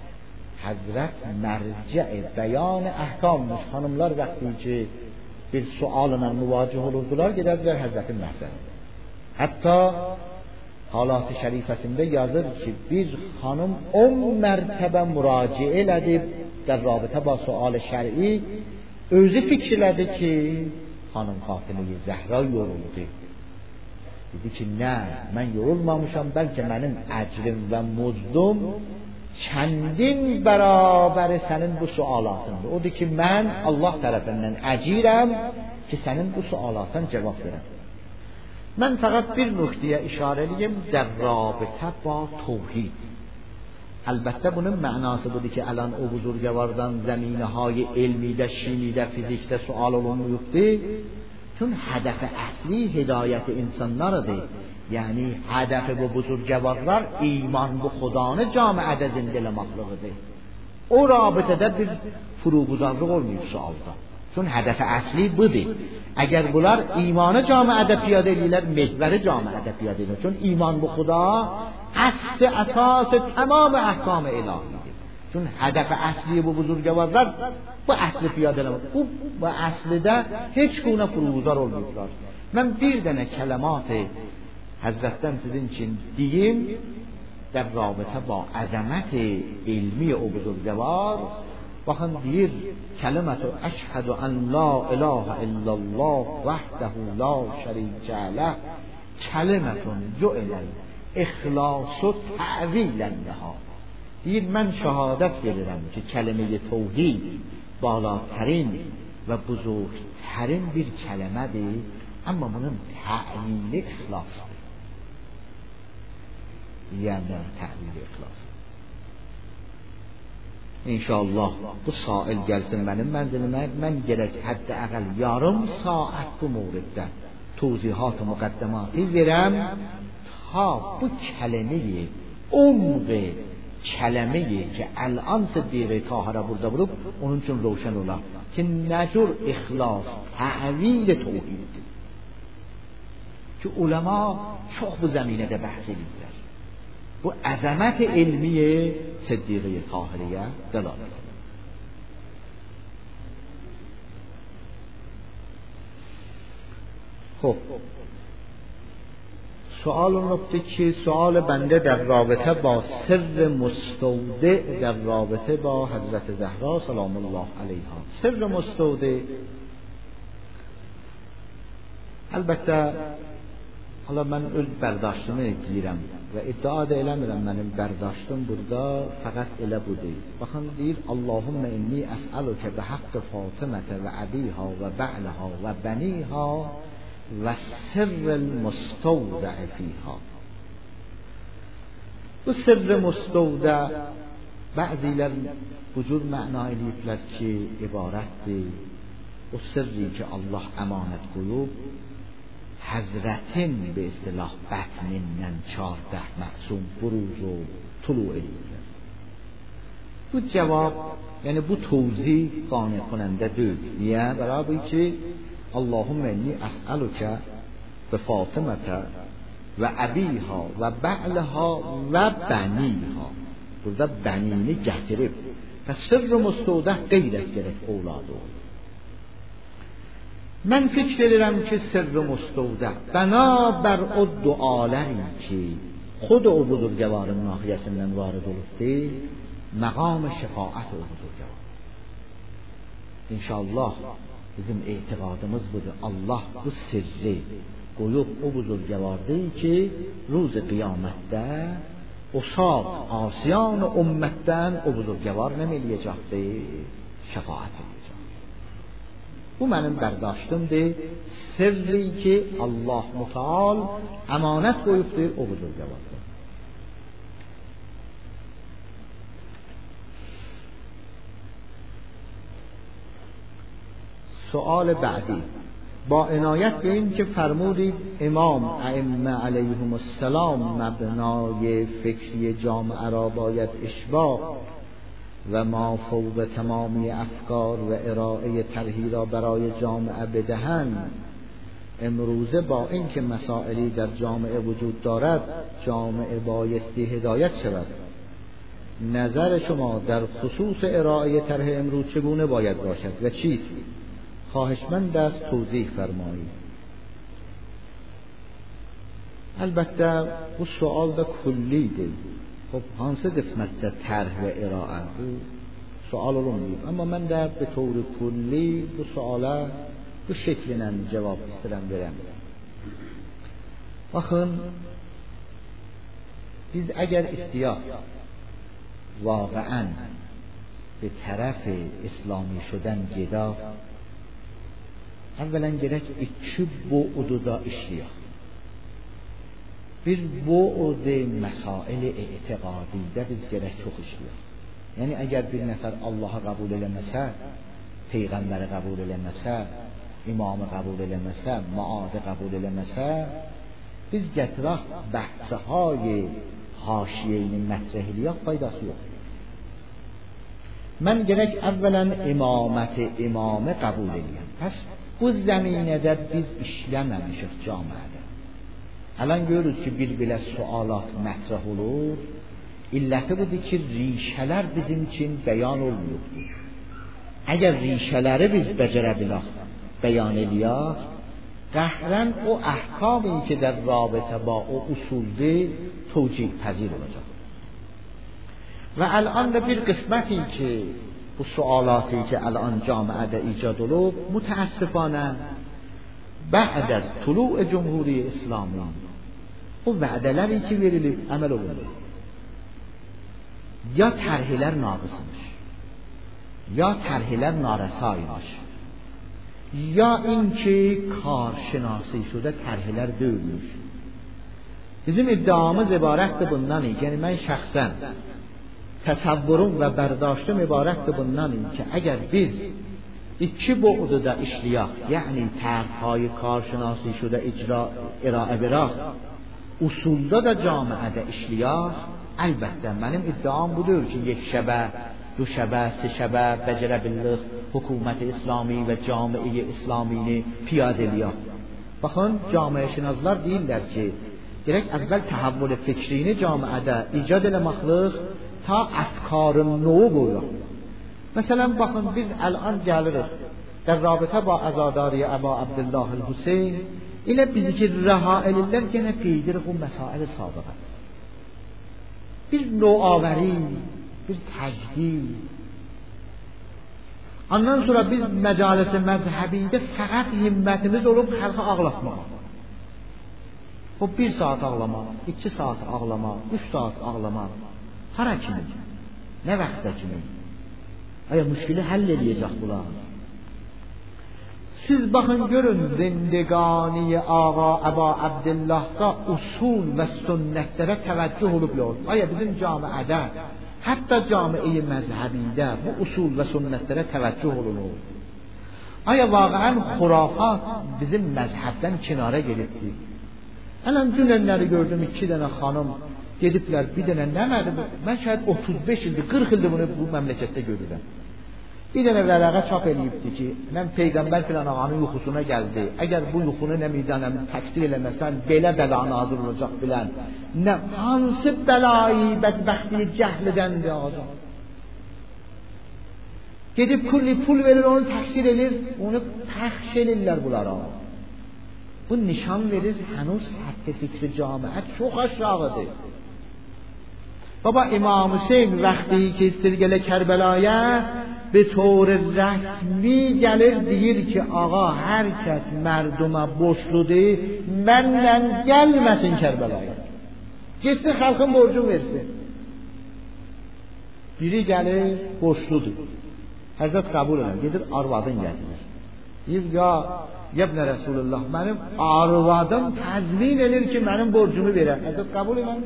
حضرت مرجع بیان احکامش. Hanımlar وقتی که bir sualına muvacceh olurdular giderdiler Hazretin mehzene. Hatta halat-ı şerifesinde yazır ki bir hanım on mertebe müraciə elədi در رابطه با سوال şer'i. Özü fikirlədi ki hanım Fatıma Zəhra yoruldu. Dedi ki nə, mən yorulmamışam, bəlkə mənim əcrim və muzdum çəndin bərabəri sənin bu sualatındır. Odur ki mən Allah tərəfindən əcirəm ki sənin bu sualatdan cavab verəm. Mən faqat bir nöqtəyə işarə edeyim در رابطه با توحید. البته bunun معنası budur ki الان o buzurgvardan زمینه های علمی ده شیمی ده فیزیک ده سوال olunmuyubdi. چون هدف اصلی هدایت insanlardır. Yani hedefi bu buzurgvarlar iman bu Xudanı camiədə zindələ məxluqıdır. O rabitədə bir furuguzarlıq olmuyor sualda. Çün hedefi asli budur. Eğer bunlar imanı camiədə piyadə edirlər, mehveri camiədə piyadə edirlər. Çün iman bu Xuda asl اساس تمام احکام الهیه. چون هدف اصلی bu buzurgvarlar bu asli piyadələmə. Bu bu aslidə heç guna furuguzar olmuyublar. Mən bir dənə kələmat Həzrətdən sizin üçün deyim در رابطه با عظمت علمی o buzurgvar. Baxın deyir kəlmət əşhədü ən la ilahe illallah vahdehu la şərikə ləh kəlmətun cü'iləl اخلاص و تعویل انها. دیر من شهادت verirəm ki کلمه توحید بالاترین و بزرگترین bir kelimedir, ama bunun ta'vili ikhlasdır. Yani ta'vili ikhlas. İnşallah bu sail gəlsin mənim mənzilimə, mən gerek hətta əqəl yarım saat bu mövriddə توضیحات و مقدماتی verəm. ها bu kelimeyi umq kelimeyi ki الان صدیقه طاهره burada bulup onun için روشن ola ki necur ihlas تعویل توحید ki ulema çok bu zeminede bahs edirlər. Bu azamet ilmiye صدیقه طاهره delalet. خب سوال نکته که سوال بنده در رابطه با سر مستودع در رابطه با حضرت زهرا سلام الله علیها. سر مستودع البته حالا من öz برداشتımı گیرم و ادعا da eləmirəm mənim برداشتım burada faqat elə budur. Baxın deyir Allahümme inni əs'aluke bi haqqi Fatimə və əbiha və ba'liha və baniha و سر المستودع فیها. bu سر مستودع بعضیler بجور معنای لیفلر که عبارتdir o sirri که Allah امانت qoyub حضرتین به اصطلاح بطنیndən چارده معصوم بروز و طلوع edirlər. bu cevap yani bu توضیح قانع کننده değil. Niye? برای که اللهم انی اسألک به فاطمه و ابیها و بعلها و بنیها. burada بنینی گهترib پس سر مستودع غیر از گرفت اولاد او. من فکر edirəm ki سر مستودع بنابر o duaları ki خود o buzurgvarın nahiyəsindən varid olubdur مقام شفاعت o buzurgvar. İnşallah bizim e'tiqadımız budur. Allah bu sirri qoyub o buzurgavardayı ki روز qiyamətdə o saat asiyan ümmətdən o buzurgavar nə eləyəcəkdir? Şəfaət edəcək. Bu mənim bərdاشtımdır. Sirri ki Allah Müteal əmanət qoyubdur o buzurgavarda. سوال بعدی با عنایت به این که فرمودید امام ائمه علیهم السلام مبنای فکری جامعه را باید اشباع و ما فوق تمامی افکار و ارائه طرحی را برای جامعه بدهند، امروزه با اینکه مسائلی در جامعه وجود دارد جامعه بایستی هدایت شود. نظر شما در خصوص ارائه طرح امروز چگونه باید باشد و چیست؟ خواهشمند است توضیح فرمایید. البته bu sual da kullidir. خب hansı qismətdə tərh və iraə bu sual olunmuyor. Amma mən də به طور kulli bu suala bu şəklinə cavab istəyirəm verəm. Baxın, biz əgər istiyaq واقعا به طرف اسلامی شدن گدا، اولا gerek iki bu'uda işliyor. Bir bu'ud mesail i'tiqadidə biz gerek çok işliyor. Yani eğer bir nefer Allah'ı kabul eləməsə, Peyğəmbəri kabul eləməsə, imamı kabul eləməsə, maadi kabul eləməsə, biz gətirək bəhsəhay haşiyeyni mətrəh eləyək, faydası yox. Mən gerek evvelen imameti imamı kabul eləyəm. Pəs bu zəminədə biz işləməmişik camiədə. Alən görürüz ki, bir belə sualat mətrəh olur. İlləti budur ki, rişələr bizim için bəyan olmuyordur. Əgər rişələri biz becərə bilək, bəyan eləyək, qəhrən o əhkami ki, در رابطه با o usuldə توجیه پذیر olacaq. و الان bir qisməti ki, bu sualatı ki الان جامعه ایجاد olub, متاسفانه بعد از طلوع جمهوری اسلامی o vədələri ki verilib əməl olunur. Ya tərhilər naqısmış, ya tərhilər narəsaymış, ya inki karşinasi şudə tərhilər döyülmüş. Bizim iddiamız ibarətdir bundan. Yəni mən şəxsən təsəvvürüm və bərdاشtım ibarətdir bundan ki, əgər biz iki bu'uda işləyək, yəni tərhhay karşinasi şudə icra iraə verək, usulda da camiədə işləyək, əlbəttə mənim iddiam budur ki, یک şəbə, دو şəbə, سه şəbə becərə bildik hökumət İslami və camiə İslamini piyadə eləyək. Baxın, camiə şinaslar deyirlər ki, gerek əvvəl təhəvvül fikrini camiədə icad eləməklik ta əfkarın novu qoyuq. Məsələn, baxın, biz الان gəlirik در رابطه با عزاداری ابا عبدالله الحسین، elə bizi ki, rəha elirlər gənə qeydirik o məsailə sabiqə. Bir noavəri, bir təcdid. Ondan sonra biz məcalis-i məzhəbidə fəqət himmətimiz olub xalqı ağlatmaq. O bir saat ağlamaq, iki saat ağlamaq, üç saat ağlamaq. Hara kimi? Nə vaxtda kimi? Aya müşkili həll eləyəcək bunlar. Siz baxın görün zindegani ağa Əba Abdullah'da usul və sünnətlərə təvəccüh olub yox. Aya bizim camiədə, hətta camiə məzhəbidə bu usul və sünnətlərə təvəccüh olunur. Aya vaqəən xurafat bizim məzhəbdən kinara gedibdir. Ələn dünənləri gördüm, iki dənə xanım gediblər, bir dənə nəmədir bu? Mən şayad otuz beş ildir, qırx ildir bunu bu məmləkətdə görürəm. Bir dənə vərəqə çap eləyibdi ki, mən Peyğəmbər filan ağanın yuxusuna gəldi. Əgər bu yuxunu nə midənəm təksir eləməsən, belə bəla nazır olacaq bilən. Nə, hansı bəlayı, bədbəxtliyi cəhl edəndir ağacaq. Gedib kulli pul verir, onu təksir edir, onu pəxş edirlər bunlara. Bu nişan verir, hənuz səthi fikri camiə çox aşağıdır. Baba İmam Hüseyin vəxti ki istirgələ Kərbəlaya به طور رسمی gelir deyir ki ağa hər kəs mərduma borçludur, məndən gəlməsin Kərbəlaya. Getsin xalqın borcunu versin. Biri gəlir borçludur. Həzrət qəbul edir, gedir arvadın gətirir. Deyir ya İbn Rasulullah, mənim arvadım təzmin edir ki mənim borcumu verər. Həzrət qəbul edir.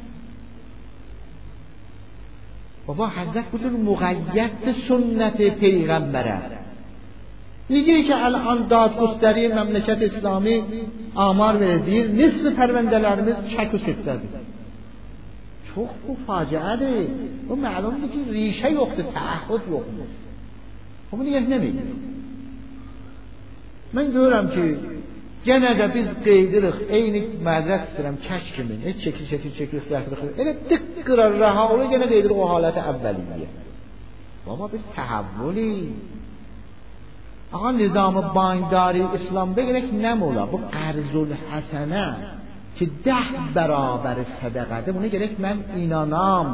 Baba Hazret budur muqayyət sünnət peyğəmbərə. Deyir ki الان دادگستری مملکت اسلامی آمار verir, nisf pərvəndələrimiz çək و sifdədir. Çox bu faciədir. Bu məlumdur ki ریشه yoxdur, təahhüd yoxdur. Bunu niyə nemidir? Mən görürəm ki yenə də biz qeydirik, eyni mədrət istəyirəm kəş kimi, heç çəkil çəkil çəkil gətirik. Elə tık qırar raha olur, yenə qeydirik o halət əvvəliyyə. Baba bir təhəvvüli. Ağa nizam-ı bankdari İslamda gerek nem ola? Bu qarzul həsənə ki ده bərabər sədaqədir, buna gerek mən inanam.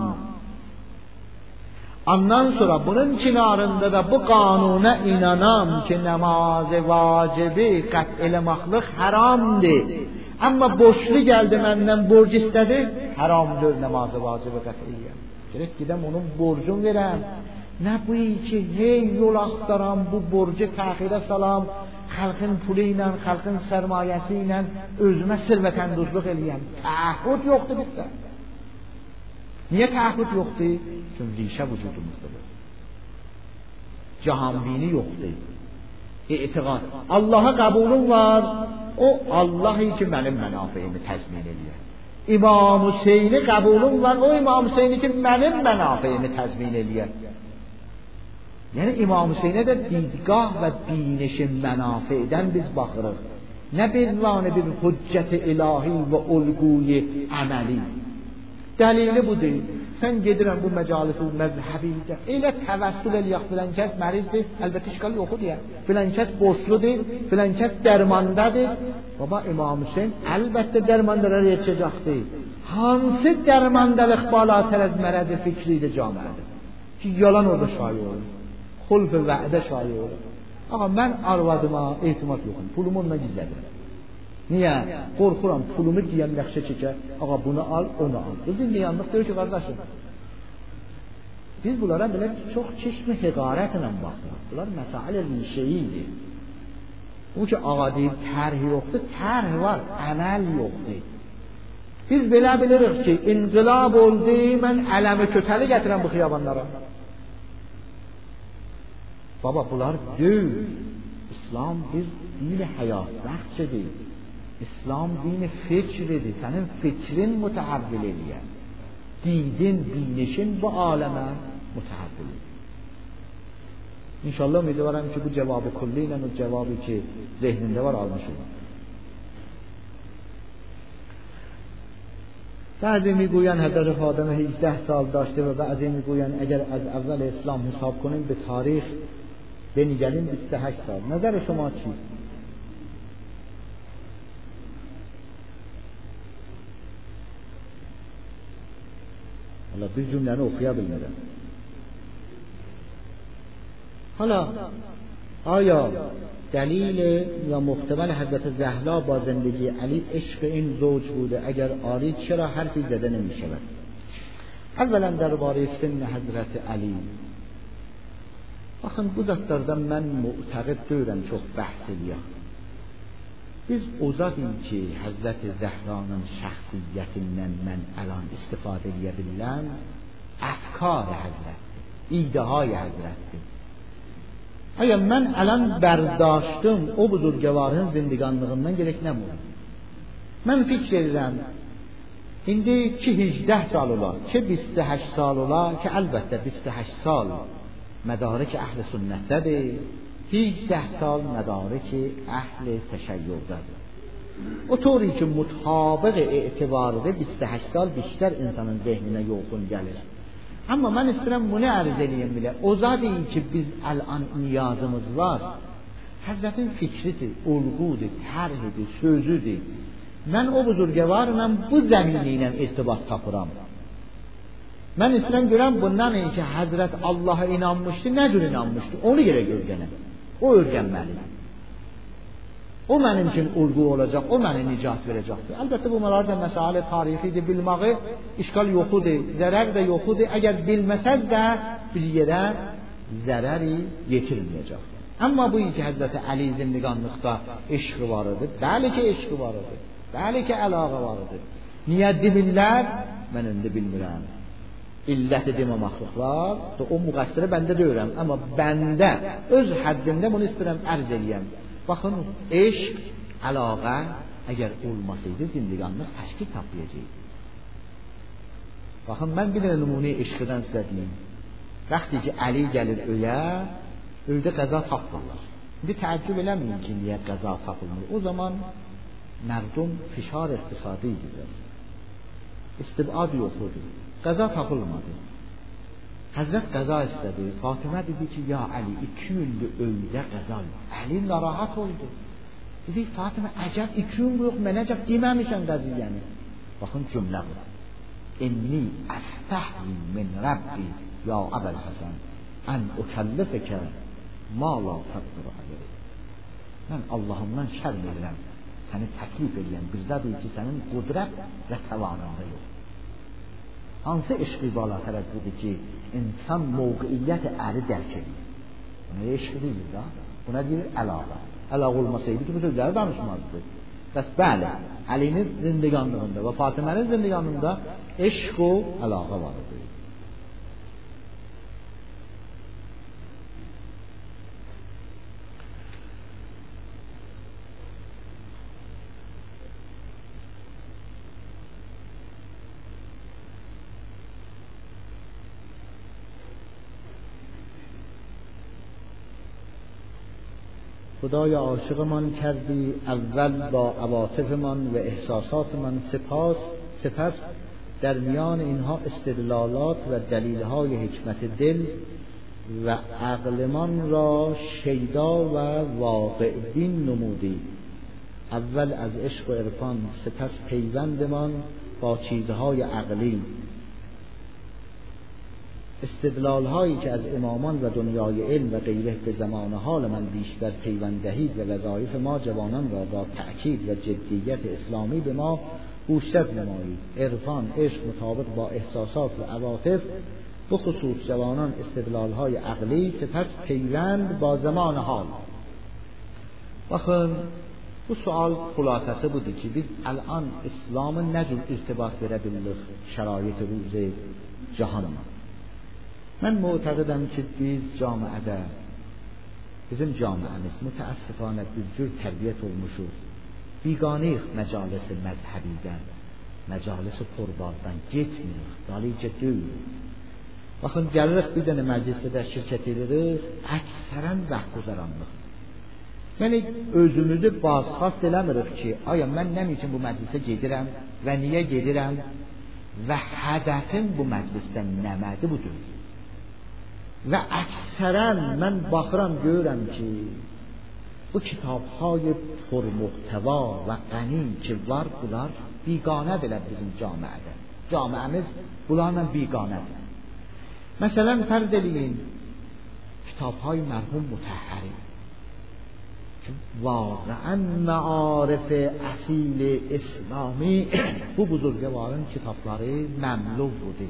Ondan sonra bunun kinarında da bu qanuna inanam ki namaz vacibi qət eləmaqlıq haramdır. Amma borçlu gəldi məndən borc istədi, haramdır namaz vacibi qət eləyəm. Gerek gidəm onun borcunu verəm. Nə bu ki hey yol axtaram bu borcu təxirə salam, xalqın pulu ilə, xalqın sərmayəsi ilə özümə sirvətənduzluq eləyəm. Təahhüd yoxdur bizdə. Niye təahhüd yoxdur? Çünki rişə vücudumuzdadır. Cahanbini yoxdur. Etiqad. Allah'a qəbulun var. O Allah'ı ki mənim mənafeyimi təzmin edir. İmam Hüseyni qəbulun var. O İmam Hüseyni ki mənim mənafeyimi təzmin edir. Yəni İmam Hüseynə də didgah və binişin mənafeydən biz baxırıq. Nə bir bir hüccət-i ilahi və ulğuy əməli. Dəlili budur. Sən gedirəm bu məcalisin məzhəbidə. Elə təvəssül eləyək filan kəs mərizdir. Əlbəttə işgal yoxdur deyə. Filan kəs borçludur, filan kəs dərmandadır. Baba İmam Hüseyn əlbəttə dərmandalara yetişəcəkdir. Hansı dərmandalıq balatər az mərəz fikridir camiədir. Ki yalan orada şayi olur. Xulf vədə şayi olur. Amma mən arvadıma etimad yoxum. Pulumu onunla gizlədirəm. Niye? Korkuram pulumu diyem yakşa çeker. Ağa bunu al, onu al. Bu zindiyanlık diyor ki kardeşim. Biz bunlara bile çok çeşitli hegaretle bakıyoruz. Bunlar mesail şeyiydi. Bu ki ağa deyip terhi yoktu. Terhi var, amel yoktu. Biz belə bilirik ki inqilab oldu. Ben ələmi kötəli getirəm bu xiyabanlara. Baba bunlar deyil. İslam bir dil hayat bəxşidir. İslam dini fikridir. Senin fikrin mütehavvil ediyor. Didin, binişin bu aleme mütehavvil ediyor. İnşallah umidivarım ki bu cevabı kulliyle o cevabı ki zihninde var almış olur. بعضی میگویند حضرت فاطمه هجده سال داشته و بعضی میگویند اگر از اول اسلام حساب کنیم به تاریخ بنگریم بیست و هشت سال. نظر شما چیست؟ حالا bir cümleni okuyabilmeden. حالا آیا دلیل یا محتمل حضرت زهرا با زندگی علی عشق این زوج بوده؟ اگر آری چرا حرفی زده نمی شود؟ اولا درباره سن حضرت علی bakın bu zatlardan mən mu'təqid deyirəm çox bəhs eləyək. Biz uzadın ki Həzrət Zəhranın şəxsiyyətindən mən alan istifadə edə biləm, əfkar Həzrətdir, idehay Həzrətdir. Eğer mən alan bərdاشtım o buzurgəvarın zindiganlığından gerek nə olur? Mən fikr edirəm, indi ki هجده sal ola, ki بیست و هشت sal ola, ki əlbəttə بیست و هشت sal مدارک اهل سنت‌داده، هجده سال مدارک اهل تشیع‌داده. o طوری که مطابق اعتبارده بیست و هشت سال بیشتر insanın zehnine yoğun gelir. Ama ben istedim bunu arz edeyim bile. O zaten ki biz الان niyazımız var. Hazretin fikridir, olgudur, terhidir, sözüdür. Ben o buzurgevarla bu zeminiyle irtibat tapıram. Mən istəyirəm görəm bundan ki, Həzrət Allaha inanmışdı, nə cür inanmışdı, onu yerə görgənəm. O öyrənməlidir. O mənim üçün ulğu olacaq, o mənə nicat verəcəkdir. Əlbəttə bunlar da məsail tarixidir, bilməyi işgal yoxudur, zərər də yoxudur. Əgər bilməsəz də bir yerə zərəri yetirməyəcək. Amma bu ki, Həzrət Əli zindiqanlıqda eşqi var idi. Bəli ki, eşqi var idi. Bəli ki, əlaqə var idi. Niyə demirlər? Mən indi bilmirəm. İlləti deməməkliklər, o müqəssiri bəndə deyirəm. Amma bəndə, öz həddimdə bunu istəyirəm ərz eləyəm. Baxın, eşq, əlaqə əgər olmasaydı zindiqanlıq təşkil tapmayacaqdı. Baxın, mən bir dənə nümunə eşqidən sizə deyim. Vaxtı ki, Əli gəlir öyə, öydə qəza tapmırlar. İndi təəccüb eləməyin ki, niyə qəza tapılmır. O zaman mərdum fişar iqtisadi idi. İstibad yoxudur. Qəza tapılmadı. Həzrət qəza istədi. Fatimə dedi ki, ya Əli, iki gündür öydə qəza yox. Əli narahat oldu. Dedi, Fatimə, əcəb, iki gün yox, mən əcəb deməmişəm qəziyyəni. Baxın, cümlə bu. İnni əstəhli min Rabbi, ya Əbəl Həsən, ən ukəllifəkə ma la təqdir əleyh. Mən Allahımdan şərm edirəm, səni təklif edirəm. Bizdədir ki, sənin qudrət və təvanında yox. Hansı eşqi bala tərəzidir ki, insan mövqiyyət əri dərk edir? Buna eşqi deyil da. Buna deyir əlaqə. Əlaqə olmasaydı ki, bu sözləri danışmazdı. Bəs bəli, Əlinin zindiqanlığında və Fatimənin zindiqanlığında eşq o əlaqə var idi. خدای عاشقمان کردی اول با عواطفمان و احساساتمان، سپاس سپس در میان اینها استدلالات و دلیل‌های حکمت دل و عقلمان را شیدا و واقع بین نمودی. اول از عشق و عرفان، سپس پیوندمان با چیزهای عقلی، استدلال هایی که از امامان و دنیای علم و غیره به زمان حال من بیشتر پیوند دهید و وظایف ما جوانان را با تأکید و جدیت اسلامی به ما گوشزد نمایید. عرفان، عشق مطابق با احساسات و عواطف، بخصوص جوانان استدلال های عقلی، سپس پیوند با زمان حال. bakın bu sual xülasəsi budur ki, biz الان İslamın nə cür irtibat verə bilirik şərait روز cahanla. Mən mütəqidəm ki, biz camiədə, bizim camiəmiz mütəəssifانə bir cür tərbiyyət olmuşuz. Biqanıyıq məcalis-i məzhəbidən, məcalis-i qurbaddan getmirik, dalıca deyilik. Baxın, gəlirik bir dənə məclisdə şirkət edirik, əksərən vaxt guzaranlıq. Yəni, özümüzü bazxast eləmirik ki, aya mən nə üçün bu məclisə gedirəm və niyə gedirəm və hədəfim bu məclisdən nəmədir budur. Və əksərən mən baxıram, görürəm ki, bu kitabهای پرمحتوا و غنی که var bunlar biqanədirlər bizim camiədə. Camiəmiz bunlarla biqanədir. Məsələn, fərz eləyin kitabهای مرحوم مطهری که واقعا معارف اصیل اسلامی bu buzurgvarın kitabları məmlu budur.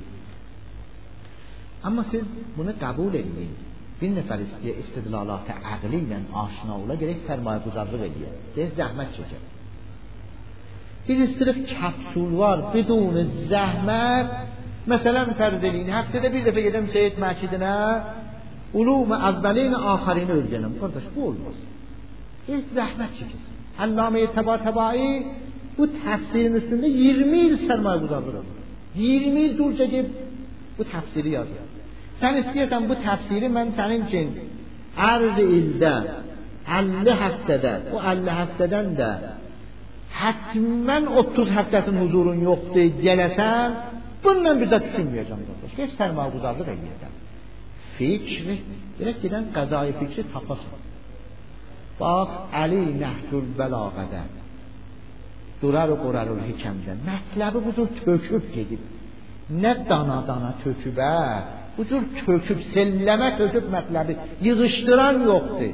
Amma siz bunu qəbul edin. Bir nəfər istəyə istidlalat əqli ilə aşina ola gərək sərmayəguzarlıq edir. Gərək zəhmət çəkər. Biz istəyirik kapsul var, bidun zəhmət. Məsələn, fərz edin, həftədə bir dəfə gedəm Seyyid Məşidinə, ulum əvvəlin axərini öyrənəm. Qardaş, bu olmaz. Gərək zəhmət çəkirsin. Allame Təbatəbai bu təfsirin üstündə iyirmi il sərmayəguzarlıq edir. iyirmi il dur çəkib bu təfsiri yazır. Sən istəyirsən bu təfsiri mən sənin üçün ərz ildə əlli həftədə, o əlli həftədən də hətmən otuz həftəsin huzurun yoxdur, gələsən, bununla bizə düşünməyəcəm. Heç sərmayəguzarlıq edəyəcəm. Fikri, dirək gedən qəzai fikri tapasın. Bax, Əli Nəhcül Bəlağədə Durar-ı Qurarul Hikəmdə mətləbi budur, töküb gedib. nə dana-dana tökübə, bu cür töküb, selləmə töküb mətləbi yığışdıran yoxdur.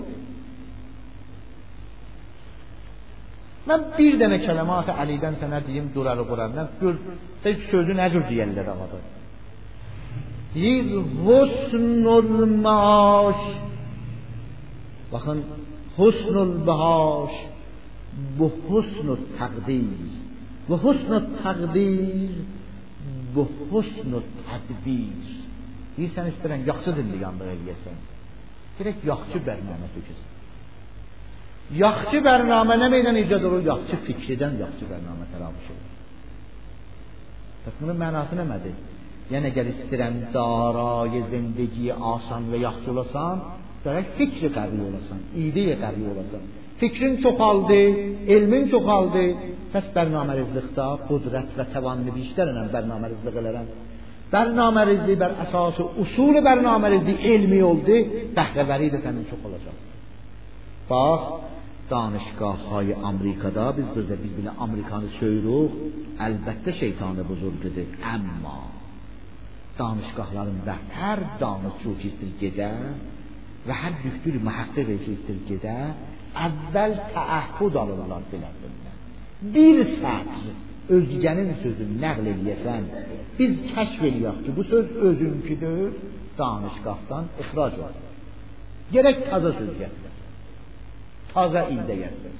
Mən bir dənə kələmat-ı Əlidən sənə deyim, Durarı Qurandan, gör, heç sözü nə cür deyərlər ağadır. Deyir, husnul maaş, baxın, husnul maaş, bu husnul təqdir, bu husnul təqdir, bu husnul tədbir. Deyirsən, istəyirən, yaxşı dinləyəndir eləyəsən. Gerək yaxşı bərnamə tökəsən. Yaxşı bərnamə nə meydən icad olur? Yaxşı fikridən yaxşı bərnamə təravuş olur. Pəs bunun mənası nəmədir? Yəni, əgər istəyirən darayı zindagi asan və yaxşı olasan, gərək fikri qəvi olasan, ideyə qəvi olasan. Fikrin çoxaldı, elmin çoxaldı, pəs bərnamərizlikdə qudrət və təvanını bişdərənən bərnamərizlik elərən. Bərnamərizlik bər əsası usul bərnamərizlik elmi oldu, bəhrəvəri də sənin çox olacaq. Bax, danışgahهای Amerikada biz bizdə biz belə Amerikanı söyürük, əlbəttə şeytanı buzurdudur. Amma danışgahlarında hər danışçı ki istir gedə və hər düktür mühəqqq ki istir gedə, əvvəl təəhhüd alırlar belədirlər. Bir sətr özgənin sözünü nəql eləyəsən, biz kəşf eləyək ki, bu söz özünküdür, danışgahdan ixrac olur. Gerək taza söz gətirir. Taza ildə gətirir.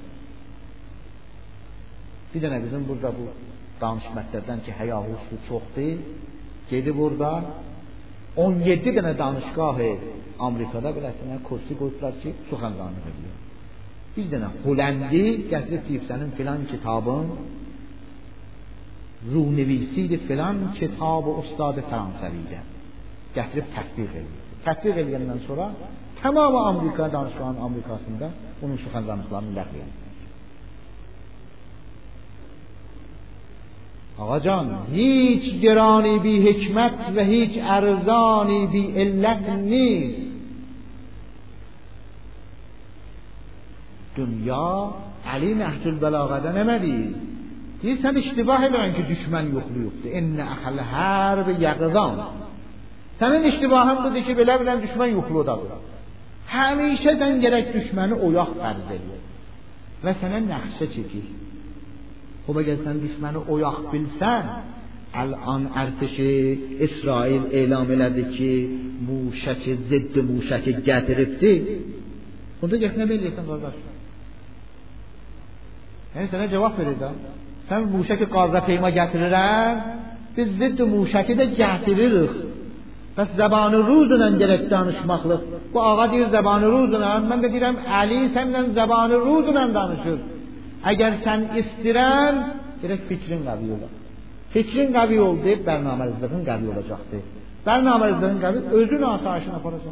Bir dənə bizim burada bu danışməklərdən ki, həyahusu çoxdur, gedib burada on yeddi dənə danışgahı Amerikada beləsinə kursi qoyublar ki, suxandanlıq ediyor. Bir dənə Holəndi gətirib deyib sənin filan kitabın ruhnevisidir filan kitabı ustadı Fransəvidə gətirib tətbiq edir. Tətbiq edəndən sonra tamamı Amerika danışgahının Amerikasında onun suxandanlıqlarını ləğv edir. Ağacan, hiç gerani bi hikmet ve hiç erzani bi illet نیست. Dünya Ali Nəhcül Bəlağədə nəmədir? Deyirsən, iştibah edirən ki, düşmən yoxlu yoxdur. Ennə əhəl hərb yəqıdan. Sənin iştibahın budur ki, belə bilən düşmən yoxludadır. Həmişədən gərək düşməni oyaq fərz edir. Və sənə nəxşə çəkir. Xub əgər sən düşməni oyaq bilsən, الان ارتش İsrail elam elədi ki, muşəki, ziddi muşəki gətiribdi. Bunda gəl nə beləyəsən qardaş? Yəni sənə cavab verirəm. Sən muşəki qazra peyma gətirirən, biz ziddi muşəki də gətiririk. Bəs zəbanı ruzunla gərək danışmaqlıq. Bu ağa deyir zəbanı ruzunla, mən də deyirəm Ali səndən zəbanı ruzunla danışır. Əgər sən istirən, gerək fikrin qəvi olar. Fikrin qəvi oldu, bərnamərizliğin qəvi olacaqdır. Bərnamərizliğin qəvi özün asayişini aparacaq.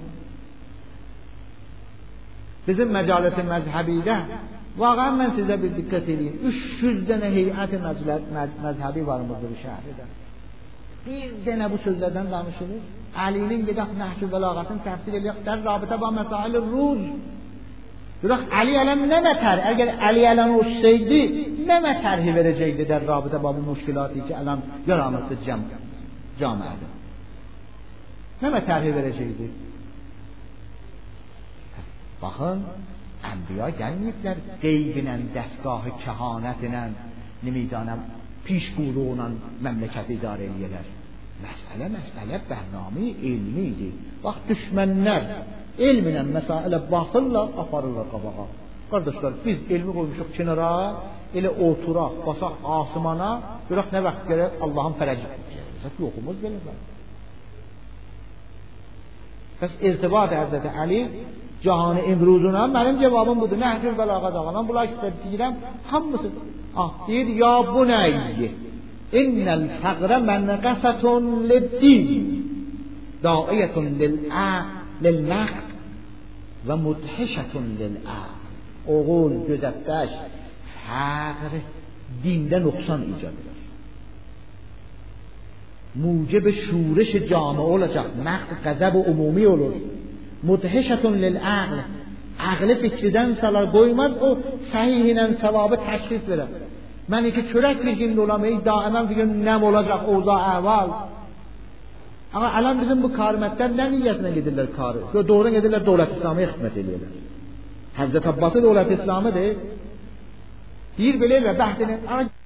Bizim məcalisi məzhəbidə vaqən mən sizə bir diqqət edeyim. üç yüz dənə heyət-i məzhəbi varımızdır şəhərdə. Bir dənə bu sözlərdən danışılır. Əlinin gedək Nəhcül Bəlağətini təfsir eləyək در رابطه با مسائل روز. Yox, Ali Ələm nə mətər? Əgər Ali Ələm olsaydı, nə mətərhi verəcəkdi در رابطه با bu müşkilatı ki, Ələm yaranıbdır camiədə? Nə mətərhi verəcəkdi? Baxın, Ənbiya gəlməyiblər qeybinə, dəstgahı kəhanətinə, nimidanəm, pişquluğuna məmləkəti idarə eləyələr. Məsələ, məsələ bərnami elmi idi. Bax, düşmənlər elminə məsələ baxırlar, aparırlar qabağa. Qardaşlar, biz elmi qoymuşuq kenara, elə oturaq, basaq asımana, görək nə vaxt görək Allahın fərəci. Yoxumuz beləcək. Bəs irtibat Həzrəti Əli cahanı imruzuna mənim cavabım budur. Nəhcül Bəlağət ağalan, bunlar istədi deyirəm, hamısı. Ah, deyir, ya bu nəyyi? İnnəl fəqrə mənqəsətun lid-din, daiyətun lil-nəqd və mudhişətun lil-əql. Oğul, gözətdəş, fəqr dində nöqsan icad edir. Mucib şورش جامعه olacaq, nəqd, qəzəb umumi olur. Mudhişətun lil-əql, əqli fikridən salar, qoymaz o səhihlə savabı təşxis verər. Mən iki çörək bir gün olamayı daimən bir gün nəm olacaq oza əhval. Ağa alan bizim bu karmətlər nə niyyətinə gedirlər karı? Doğrudan gedirlər dövlət İslamiyə xidmət edirlər. Həzrət Abbası dövlət İslamidir. Deyir belə elə bəhdini.